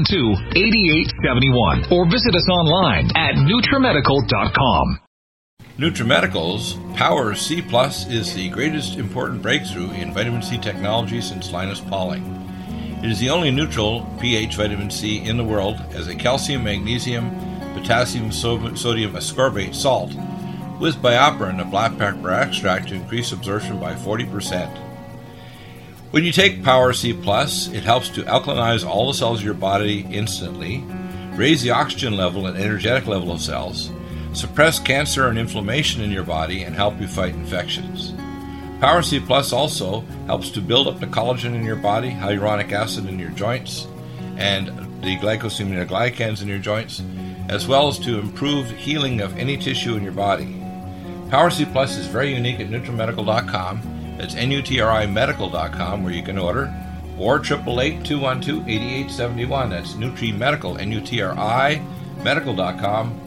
888-212-8871 or visit us online at NutriMedical.com. NutriMedical's Power C Plus is the greatest important breakthrough in vitamin C technology since Linus Pauling. It is the only neutral pH vitamin C in the world as a calcium, magnesium, potassium, sodium ascorbate salt with BioPerine, a black pepper extract, to increase absorption by 40%. When you take Power C Plus, it helps to alkalinize all the cells of your body instantly, raise the oxygen level and energetic level of cells, suppress cancer and inflammation in your body, and help you fight infections. Power C Plus also helps to build up the collagen in your body, hyaluronic acid in your joints, and the glycosaminoglycans in your joints, as well as to improve healing of any tissue in your body. Power C Plus is very unique at NutriMedical.com. That's NutriMedical.com, where you can order, or 888-212-8871. That's NutriMedical, NUTRI, medical.com.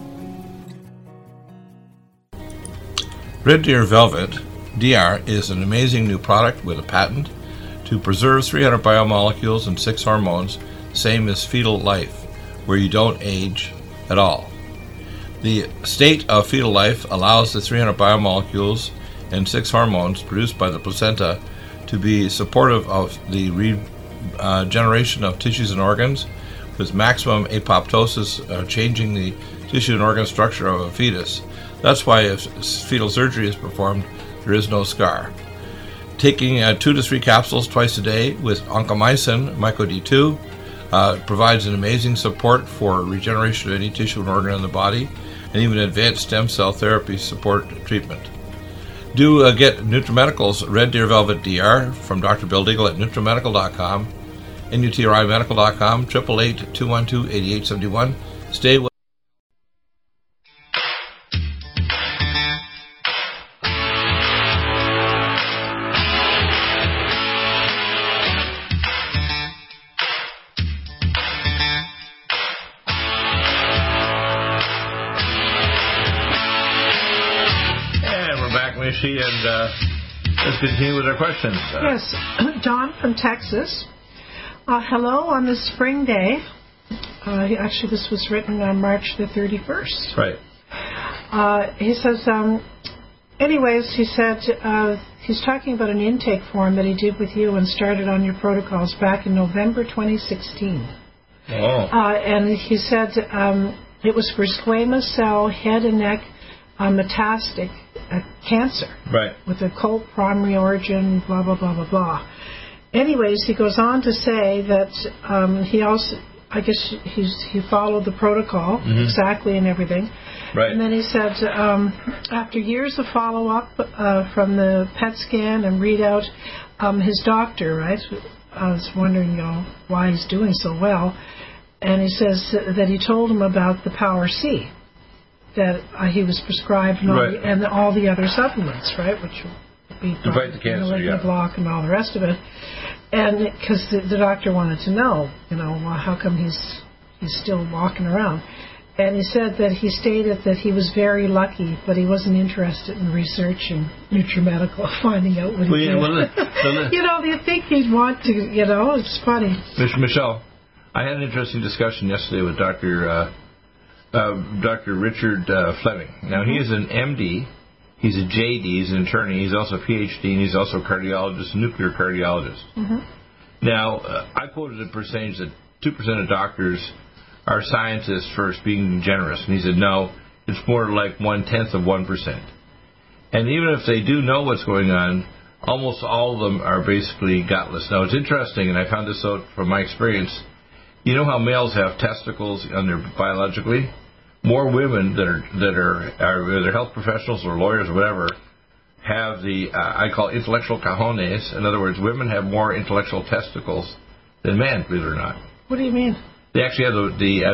Red Deer Velvet DR is an amazing new product with a patent to preserve 300 biomolecules and 6 hormones, same as fetal life, where you don't age at all. The state of fetal life allows the 300 biomolecules and 6 hormones produced by the placenta to be supportive of the regeneration of tissues and organs, with maximum apoptosis, changing the tissue and organ structure of a fetus. That's why if fetal surgery is performed, there is no scar. Taking 2 to 3 capsules twice a day with oncomycin, MycoD2, provides an amazing support for regeneration of any tissue and organ in the body, and even advanced stem cell therapy support treatment. Do get NutriMedical's Red Deer Velvet DR from Dr. Bill Deagle at NutriMedical.com, NUTRIMedical.com, 888-212-8871. Stay with and let's continue with our questions. Yes, Don from Texas. Hello on this spring day. Actually, this was written on March the 31st. Right. He says, anyways, he said he's talking about an intake form that he did with you and started on your protocols back in November 2016. Oh. And he said it was for squamous cell head and neck metastatic cancer, right, with a cold primary origin, blah, blah, blah, blah, blah. Anyways, he goes on to say that he also, I guess he followed the protocol exactly and everything. Right. And then he said after years of follow-up from the PET scan and readout, his doctor, right, I was wondering, why he's doing so well, and he says that he told him about the Power C that he was prescribed and all the other supplements, right, which would be to fight the cancer, block and all the rest of it. And because the doctor wanted to know, well, how come he's still walking around? And he said that he stated that he was very lucky, but he wasn't interested in researching NutriMedical, finding out what he did. You think he'd want to, it's funny. Michelle, I had an interesting discussion yesterday with Dr. Richard Fleming. Now, he is an MD, he's a JD, he's an attorney, he's also a PhD, and he's also a cardiologist, nuclear cardiologist. Now, I quoted a percentage that 2% of doctors are scientists first, being generous, and he said, no, it's more like 1/10 of 1%. And even if they do know what's going on, almost all of them are basically gutless. Now, it's interesting, and I found this out from my experience. You know how males have testicles biologically? More women that are either health professionals or lawyers or whatever have the I call intellectual cojones. In other words, women have more intellectual testicles than men, believe it or not. What do you mean? They actually have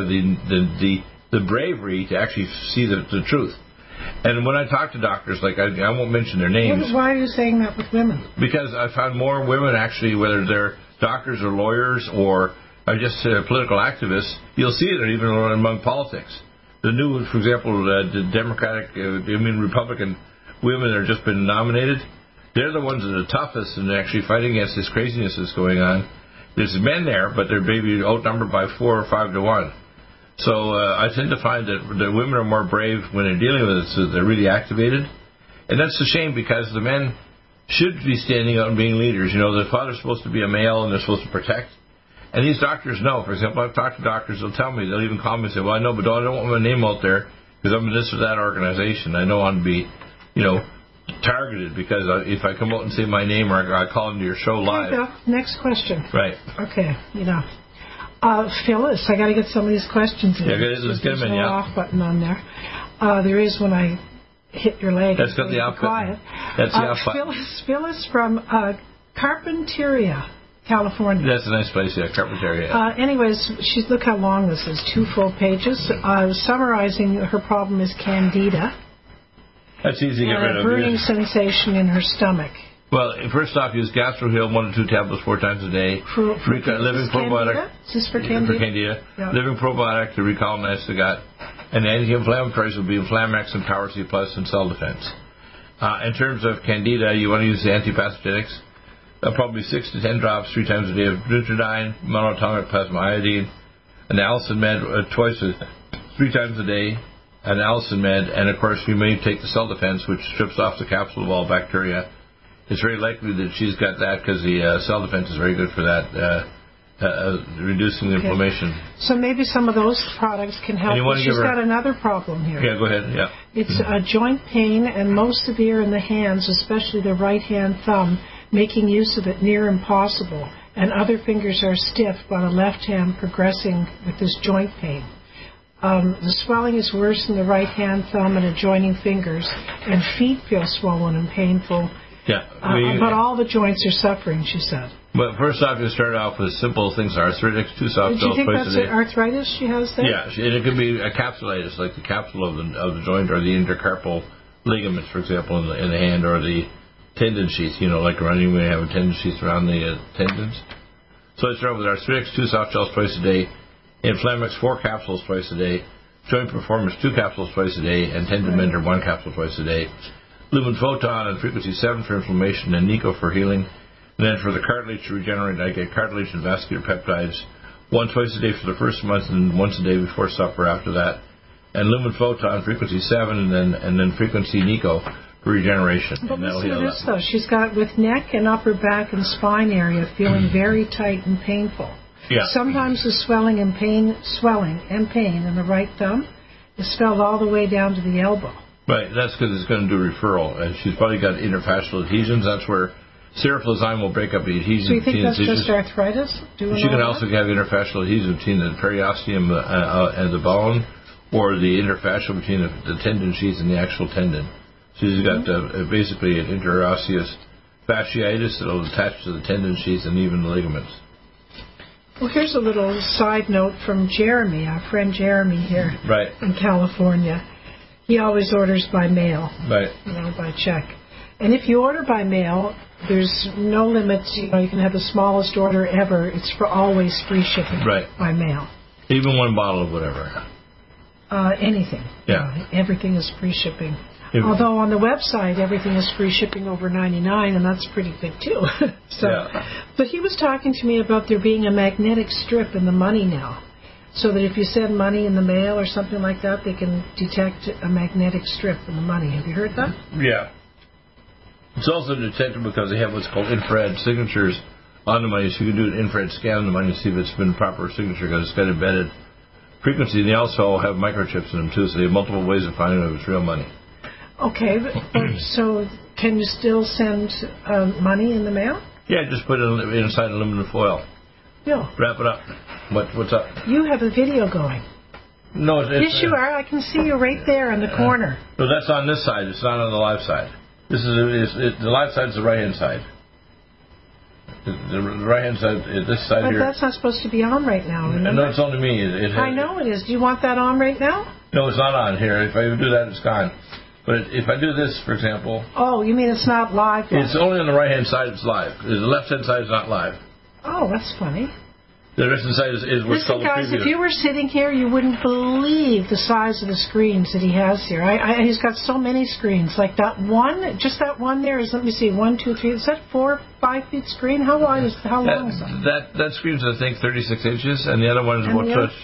the bravery to actually see the truth. And when I talk to doctors, like I won't mention their names. Why are you saying that with women? Because I found more women actually, whether they're doctors or lawyers or just political activists, you'll see it even among politics. The new, for example, the Republican women that have just been nominated, they're the ones that are the toughest and actually fighting against this craziness that's going on. There's men there, but they're maybe outnumbered by 4 or 5 to 1. So I tend to find that the women are more brave when they're dealing with it, so they're really activated. And that's a shame because the men should be standing out and being leaders. You know, the father's supposed to be a male and they're supposed to protect. And these doctors know. For example, I've talked to doctors, they'll tell me, they'll even call me and say, well, I know, but I don't want my name out there because I'm in this or that organization. I know I'm to be, targeted because if I come out and say my name or I call into your show live. There you go. Next question. Right. Okay, Phyllis, I got to get some of these questions in. Yeah, let's get them in, no off button on there. There is when I hit your leg. That's got the off button. That's the off button. Phyllis from Carpinteria, California. That's a nice place, yeah, Carpinteria. Anyways, look how long this is, 2 full pages. Summarizing, her problem is candida. That's easy to get rid of. And a burning sensation in her stomach. Well, first off, use GastroHeal 1 to 2 tablets 4 times a day. Living probiotic. Is this for candida? For candida. Yeah. Living probiotic to recolonize the gut. And the anti-inflammatories will be Inflamax and Power C Plus and Cell Defense. In terms of candida, you want to use the antipathogenics. Probably 6 to 10 drops 3 times a day of Nutridyne, monatomic plasma iodine, an Allicin Med 3 times a day, an Allicin Med, and of course you may take the Cell Defense, which strips off the capsule of all bacteria. It's very likely that she's got that because the Cell Defense is very good for that, reducing the inflammation. So maybe some of those products can help. She's got another problem here. Yeah, go ahead. Yeah. It's joint pain and most severe in the hands, especially the right hand thumb, making use of it near impossible. And other fingers are stiff, while the left hand progressing with this joint pain. The swelling is worse in the right hand thumb and adjoining fingers, and feet feel swollen and painful. Yeah, but all the joints are suffering, she said. But first off, you start off with simple things: arthritis, 2 soft Do gels you think twice a day. that's arthritis she has there? Yeah, and it could be a capsulitis, like the capsule of the joint, or the intercarpal ligaments, for example, in the hand, or the tendon sheath. Like running, we have a tendon sheath around the tendons. So I start with arthritis, 2 soft gels twice a day, Inflamax 4 capsules twice a day, Joint Performance 2 capsules twice a day, and Tendon Mender 1 capsule twice a day. Lumen Photon and Frequency 7 for inflammation, and Nico for healing. And then for the cartilage to regenerate, I get cartilage and vascular peptides, 1 twice a day for the first month and once a day before supper after that. And Lumen Photon, Frequency 7, and then Frequency Nico for regeneration. But listen to this, though. She's got with neck and upper back and spine area feeling very tight and painful. Yeah. Sometimes the swelling and pain in the right thumb is felt all the way down to the elbow. Right, that's because it's going to do referral. And she's probably got interfascial adhesions. That's where serifluozine will break up the adhesion. So you think that's just arthritis? She can also have interfascial adhesion between the periosteum and the bone, or the interfascial between the tendon sheath and the actual tendon. She's got basically an interosseous fasciitis that will attach to the tendon sheath and even the ligaments. Well, here's a little side note from Jeremy, our friend Jeremy here in California. He always orders by mail, by check. And if you order by mail, there's no limits. You can have the smallest order ever. It's for always free shipping by mail. Even 1 bottle of whatever. Anything. Yeah. Everything is free shipping. Although on the website, everything is free shipping over $99, and that's pretty good, too. But he was talking to me about there being a magnetic strip in the money now, so that if you send money in the mail or something like that, they can detect a magnetic strip in the money. Have you heard that? Yeah. It's also detected because they have what's called infrared signatures on the money, so you can do an infrared scan on the money to see if it's been proper signature because it's got embedded frequency. And they also have microchips in them, too, so they have multiple ways of finding if it's real money. Okay, but so can you still send money in the mail? Yeah, just put it inside aluminum foil. Yeah. Wrap it up. What's up? You have a video going. No, yes, you are. I can see you right there in the corner. No, that's on this side. It's not on the live side. This is the live side is the right hand side. The right hand side is this side here. But that's not supposed to be on right now. Remember? No, it's only me. I know it is. Do you want that on right now? No, it's not on here. If I do that, it's gone. But if I do this, for example... Oh, you mean it's not live? It's only on the right-hand side it's live. The left-hand side is not live. Oh, that's funny. The rest of the side is what's called the preview. Listen, guys, if you were sitting here, you wouldn't believe the size of the screens that he has here. He's got so many screens. Like that one, just that one there is, let me see, 1, 2, 3, is that 4, 5 feet screen? How long is that? That screen's, I think, 36 inches, and the other one is about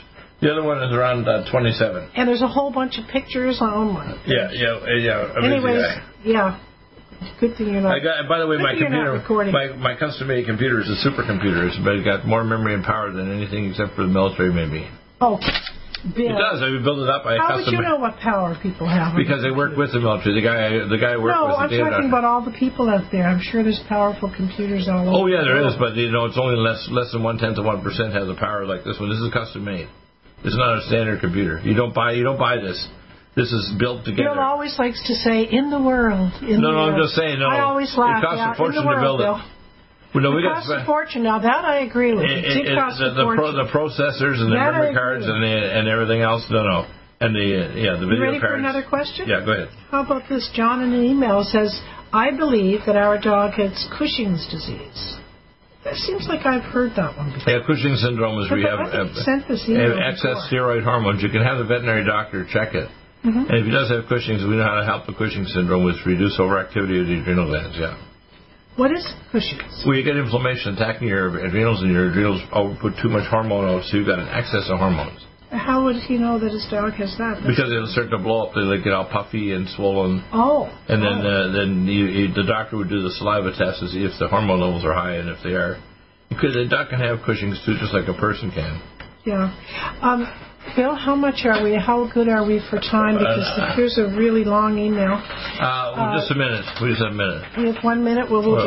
The other one is around 27. And there's a whole bunch of pictures on one. Yeah. Anyways, yeah. Good thing you're not. By the way, my computer, my custom-made computer is a supercomputer. It's got more memory and power than anything except for the military, maybe. Oh, Bill. It does. I built it up. How would you know what power people have? Because they work with the military. The guy I work with. No, I'm talking about all the people out there. I'm sure there's powerful computers all over. Oh yeah, there is, but it's only less than 0.1% has a power like this one. This is custom made. It's not a standard computer. You don't buy this. This is built together. Bill always likes to say, "In the world." I'm just saying. No, I always laugh. It costs a fortune to build Bill. it. Well, no, it costs a fortune. Now that I agree with. It costs a fortune. The processors and the memory cards and everything else. No. And the video you ready cards. For another question? Yeah, go ahead. How about this? John in an email says, "I believe that our dog has Cushing's disease." That seems like I've heard that one before. Yeah, Cushing's syndrome is where you have excess steroid hormones. You can have the veterinary doctor check it. Mm-hmm. And if he does have Cushing's, we know how to help the Cushing's syndrome with reduce overactivity of the adrenal glands, yeah. What is Cushing's? Well, you get inflammation attacking your adrenals, and your adrenals put too much hormone out, so you've got an excess of hormones. How would he know that his dog has that? Because it'll start to blow up. They get all puffy and swollen. Oh. And then the doctor would do the saliva test to see if the hormone levels are high, and if they are. Because the dog can have Cushing's too, just like a person can. Yeah. Bill, how good are we for time? Because here's a really long email. Just a minute. We just have a minute. We have 1 minute.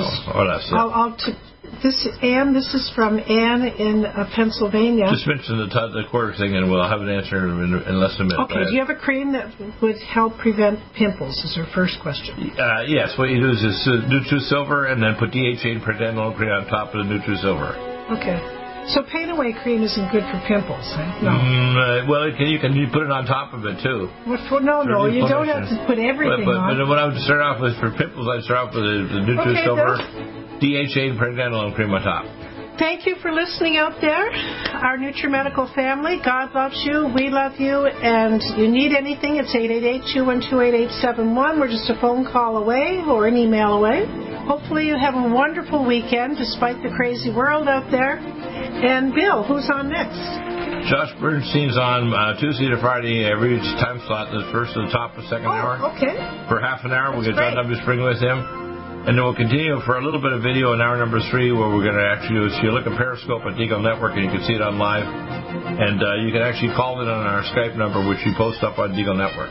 This is from Anne in Pennsylvania. Just mention the quarter thing, and we'll have an answer in less than a minute. Okay. Do you have a cream that would help prevent pimples? Is her first question. Yes. What you do is NutriSilver, and then put DHA and pregnenolone cream on top of the NutriSilver. Okay. So Pain Away cream isn't good for pimples, eh? No. Well, you can put it on top of it too. No, you don't have to put everything on. But what I would start off with for pimples, I'd start off with the NutriSilver, DHA and pregnenolone cream on top. Thank you for listening out there, our NutriMedical family. God loves you, we love you, and you need anything, it's 888-212-8871. We're just a phone call away or an email away. Hopefully you have a wonderful weekend despite the crazy world out there. And Bill, who's on next? Josh Bernstein's on Tuesday to Friday, every time slot, the first to the top of the second hour. Okay. For half an hour, we'll get John W. Spring with him. And then we'll continue for a little bit of video in hour number 3, where we're going to actually look at Periscope at Deagle Network, and you can see it on live. And you can actually call in on our Skype number, which we post up on Deagle Network.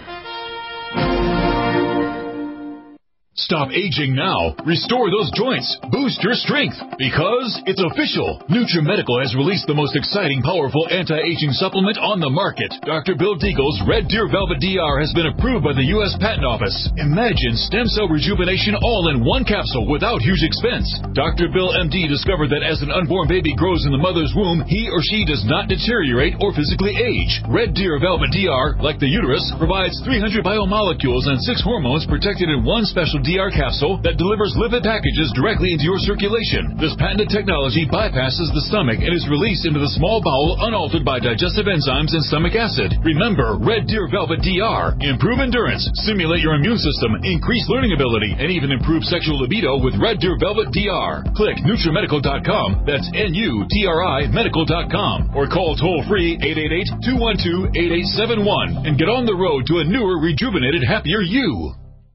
Stop aging now. Restore those joints. Boost your strength. Because it's official. NutriMedical has released the most exciting, powerful anti-aging supplement on the market. Dr. Bill Deagle's Red Deer Velvet DR has been approved by the U.S. Patent Office. Imagine stem cell rejuvenation all in one capsule without huge expense. Dr. Bill MD discovered that as an unborn baby grows in the mother's womb, he or she does not deteriorate or physically age. Red Deer Velvet DR, like the uterus, provides 300 biomolecules and 6 hormones protected in one special DR capsule that delivers lipid packages directly into your circulation. This patented technology bypasses the stomach and is released into the small bowel unaltered by digestive enzymes and stomach acid. Remember, Red Deer Velvet DR. Improve endurance, stimulate your immune system, increase learning ability, and even improve sexual libido with Red Deer Velvet DR. Click NutriMedical.com, that's NUTRI Medical.com, or call toll-free 888-212-8871 and get on the road to a newer, rejuvenated, happier you.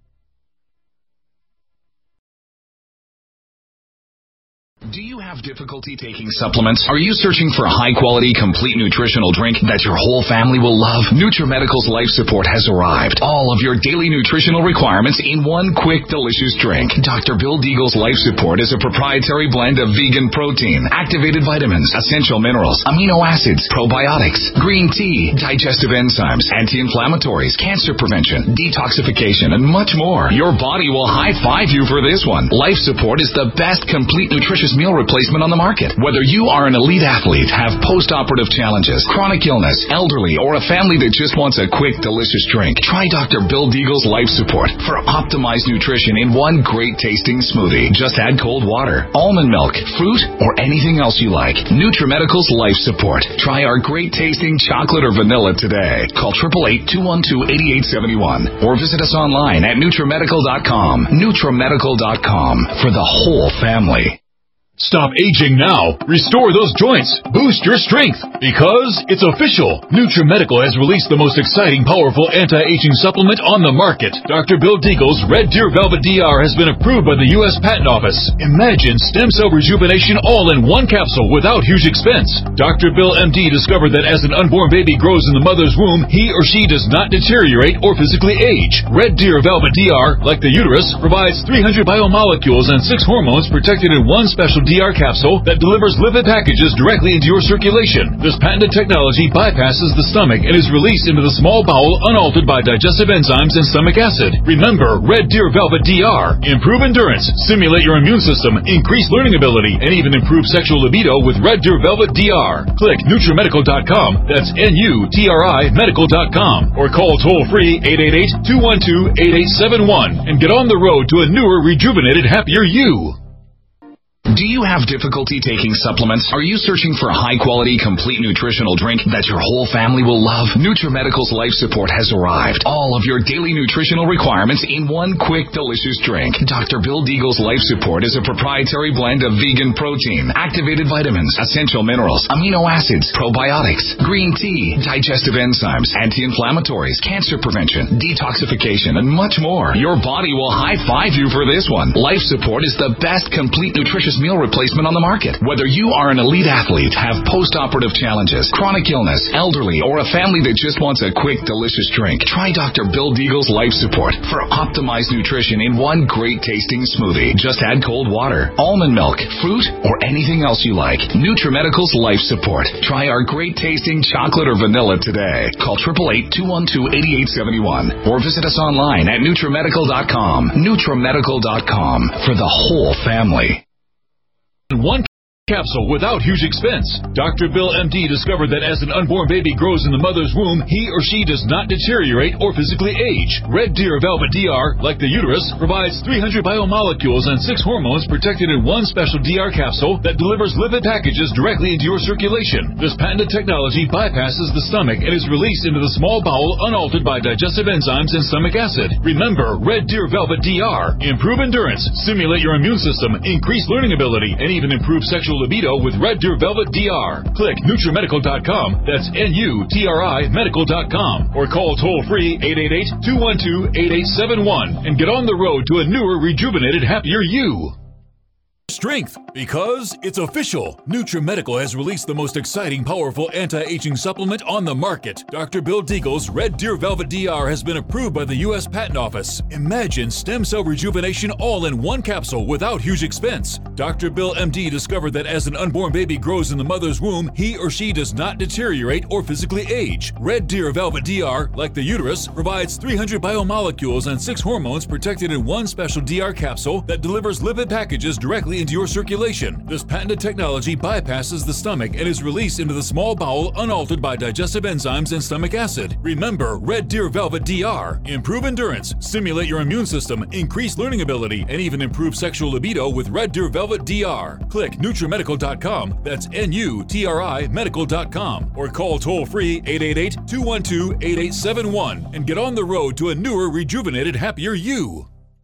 Do you have difficulty taking supplements? Are you searching for a high-quality, complete nutritional drink that your whole family will love? NutriMedical's Life Support has arrived. All of your daily nutritional requirements in one quick, delicious drink. Dr. Bill Deagle's Life Support is a proprietary blend of vegan protein, activated vitamins, essential minerals, amino acids, probiotics, green tea, digestive enzymes, anti-inflammatories, cancer prevention, detoxification, and much more. Your body will high-five you for this one. Life Support is the best complete nutritious meal replacement on the market. Whether you are an elite athlete, have post-operative challenges, chronic illness, elderly, or a family that just wants a quick, delicious drink, try Dr. Bill Deagle's Life Support for optimized nutrition in one great tasting smoothie. Just add cold water, almond milk, fruit, or anything else you like. NutriMedical's Life Support. Try our great tasting chocolate or vanilla today. Call 888-212-8871 or visit us online at NutriMedical.com. NutriMedical.com for the whole family. Stop aging now. Restore those joints. Boost your strength. Because it's official. NutriMedical has released the most exciting, powerful anti-aging supplement on the market. Dr. Bill Deagle's Red Deer Velvet DR has been approved by the U.S. Patent Office. Imagine stem cell rejuvenation all in one capsule without huge expense. Dr. Bill MD discovered that as an unborn baby grows in the mother's womb, he or she does not deteriorate or physically age. Red Deer Velvet DR, like the uterus, provides 300 biomolecules and 6 hormones protected in one special DR capsule that delivers lipid packages directly into your circulation. This patented technology bypasses the stomach and is released into the small bowel unaltered by digestive enzymes and stomach acid. Remember, Red Deer Velvet DR. Improve endurance, stimulate your immune system, increase learning ability, and even improve sexual libido with Red Deer Velvet DR. Click NutriMedical.com, that's NUTRI Medical.com, or call toll-free 888-212-8871 and get on the road to a newer, rejuvenated, happier you. Do you have difficulty taking supplements? Are you searching for a high-quality, complete nutritional drink that your whole family will love? NutriMedical's Life Support has arrived. All of your daily nutritional requirements in one quick, delicious drink. Dr. Bill Deagle's Life Support is a proprietary blend of vegan protein, activated vitamins, essential minerals, amino acids, probiotics, green tea, digestive enzymes, anti-inflammatories, cancer prevention, detoxification, and much more. Your body will high-five you for this one. Life Support is the best complete nutritious meal replacement on the market. Whether you are an elite athlete, have post-operative challenges, chronic illness, elderly, or a family that just wants a quick, delicious drink, try Dr. Bill Deagle's Life Support for optimized nutrition in one great tasting smoothie. Just add cold water, almond milk, fruit, or anything else you like. NutriMedical's Life Support. Try our great tasting chocolate or vanilla today. Call 888-212-8871 or visit us online at NutriMedical.com. NutriMedical.com for the whole family. One capsule without huge expense. Dr. Bill MD discovered that as an unborn baby grows in the mother's womb, he or she does not deteriorate or physically age. Red Deer Velvet DR, like the uterus, provides 300 biomolecules and 6 hormones protected in one special DR capsule that delivers lipid packages directly into your circulation. This patented technology bypasses the stomach and is released into the small bowel unaltered by digestive enzymes and stomach acid. Remember, Red Deer Velvet DR. Improve endurance, stimulate your immune system, increase learning ability, and even improve sexual libido with Red Deer Velvet DR. Click NutriMedical.com, that's NUTRI Medical.com, or call toll-free 888-212-8871 and get on the road to a newer, rejuvenated, happier you. Strength, because it's official. NutriMedical has released the most exciting, powerful anti-aging supplement on the market. Dr. Bill Deagle's Red Deer Velvet DR has been approved by the U.S. Patent Office. Imagine stem cell rejuvenation all in one capsule without huge expense. Dr. Bill MD discovered that as an unborn baby grows in the mother's womb, he or she does not deteriorate or physically age. Red Deer Velvet DR, like the uterus, provides 300 biomolecules and 6 hormones protected in one special DR capsule that delivers lipid packages directly into your circulation. This patented technology bypasses the stomach and is released into the small bowel unaltered by digestive enzymes and stomach acid. Remember, Red Deer Velvet DR. Improve endurance, stimulate your immune system, increase learning ability, and even improve sexual libido with Red Deer Velvet DR. Click NutriMedical.com, that's NUTRI Medical.com, or call toll-free 888-212-8871 and get on the road to a newer, rejuvenated, happier you.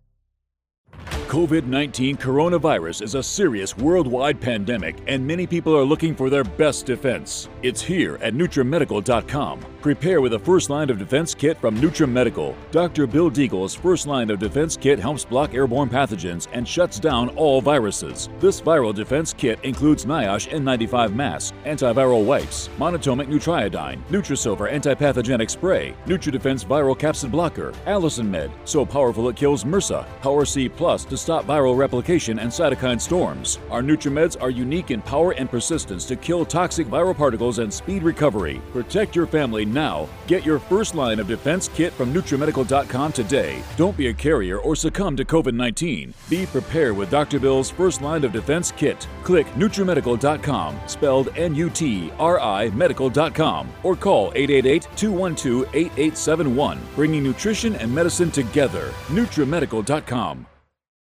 COVID-19 coronavirus is a serious worldwide pandemic, and many people are looking for their best defense. It's here at NutriMedical.com. Prepare with a first line of defense kit from NutriMedical. Dr. Bill Deagle's first line of defense kit helps block airborne pathogens and shuts down all viruses. This viral defense kit includes NIOSH N95 masks, antiviral wipes, monatomic Nutriodine, Nutrisilver antipathogenic spray, NutriDefense viral capsid blocker, Allison Med, so powerful it kills MRSA, Power C Plus to stop viral replication and cytokine storms. Our NutriMeds are unique in power and persistence to kill toxic viral particles and speed recovery. Protect your family now. Get your first line of defense kit from NutriMedical.com today. Don't be a carrier or succumb to COVID-19. Be prepared with Dr. Bill's first line of defense kit. Click NutriMedical.com, spelled N-U-T-R-I Medical.com, or call 888-212-8871, bringing nutrition and medicine together. NutriMedical.com.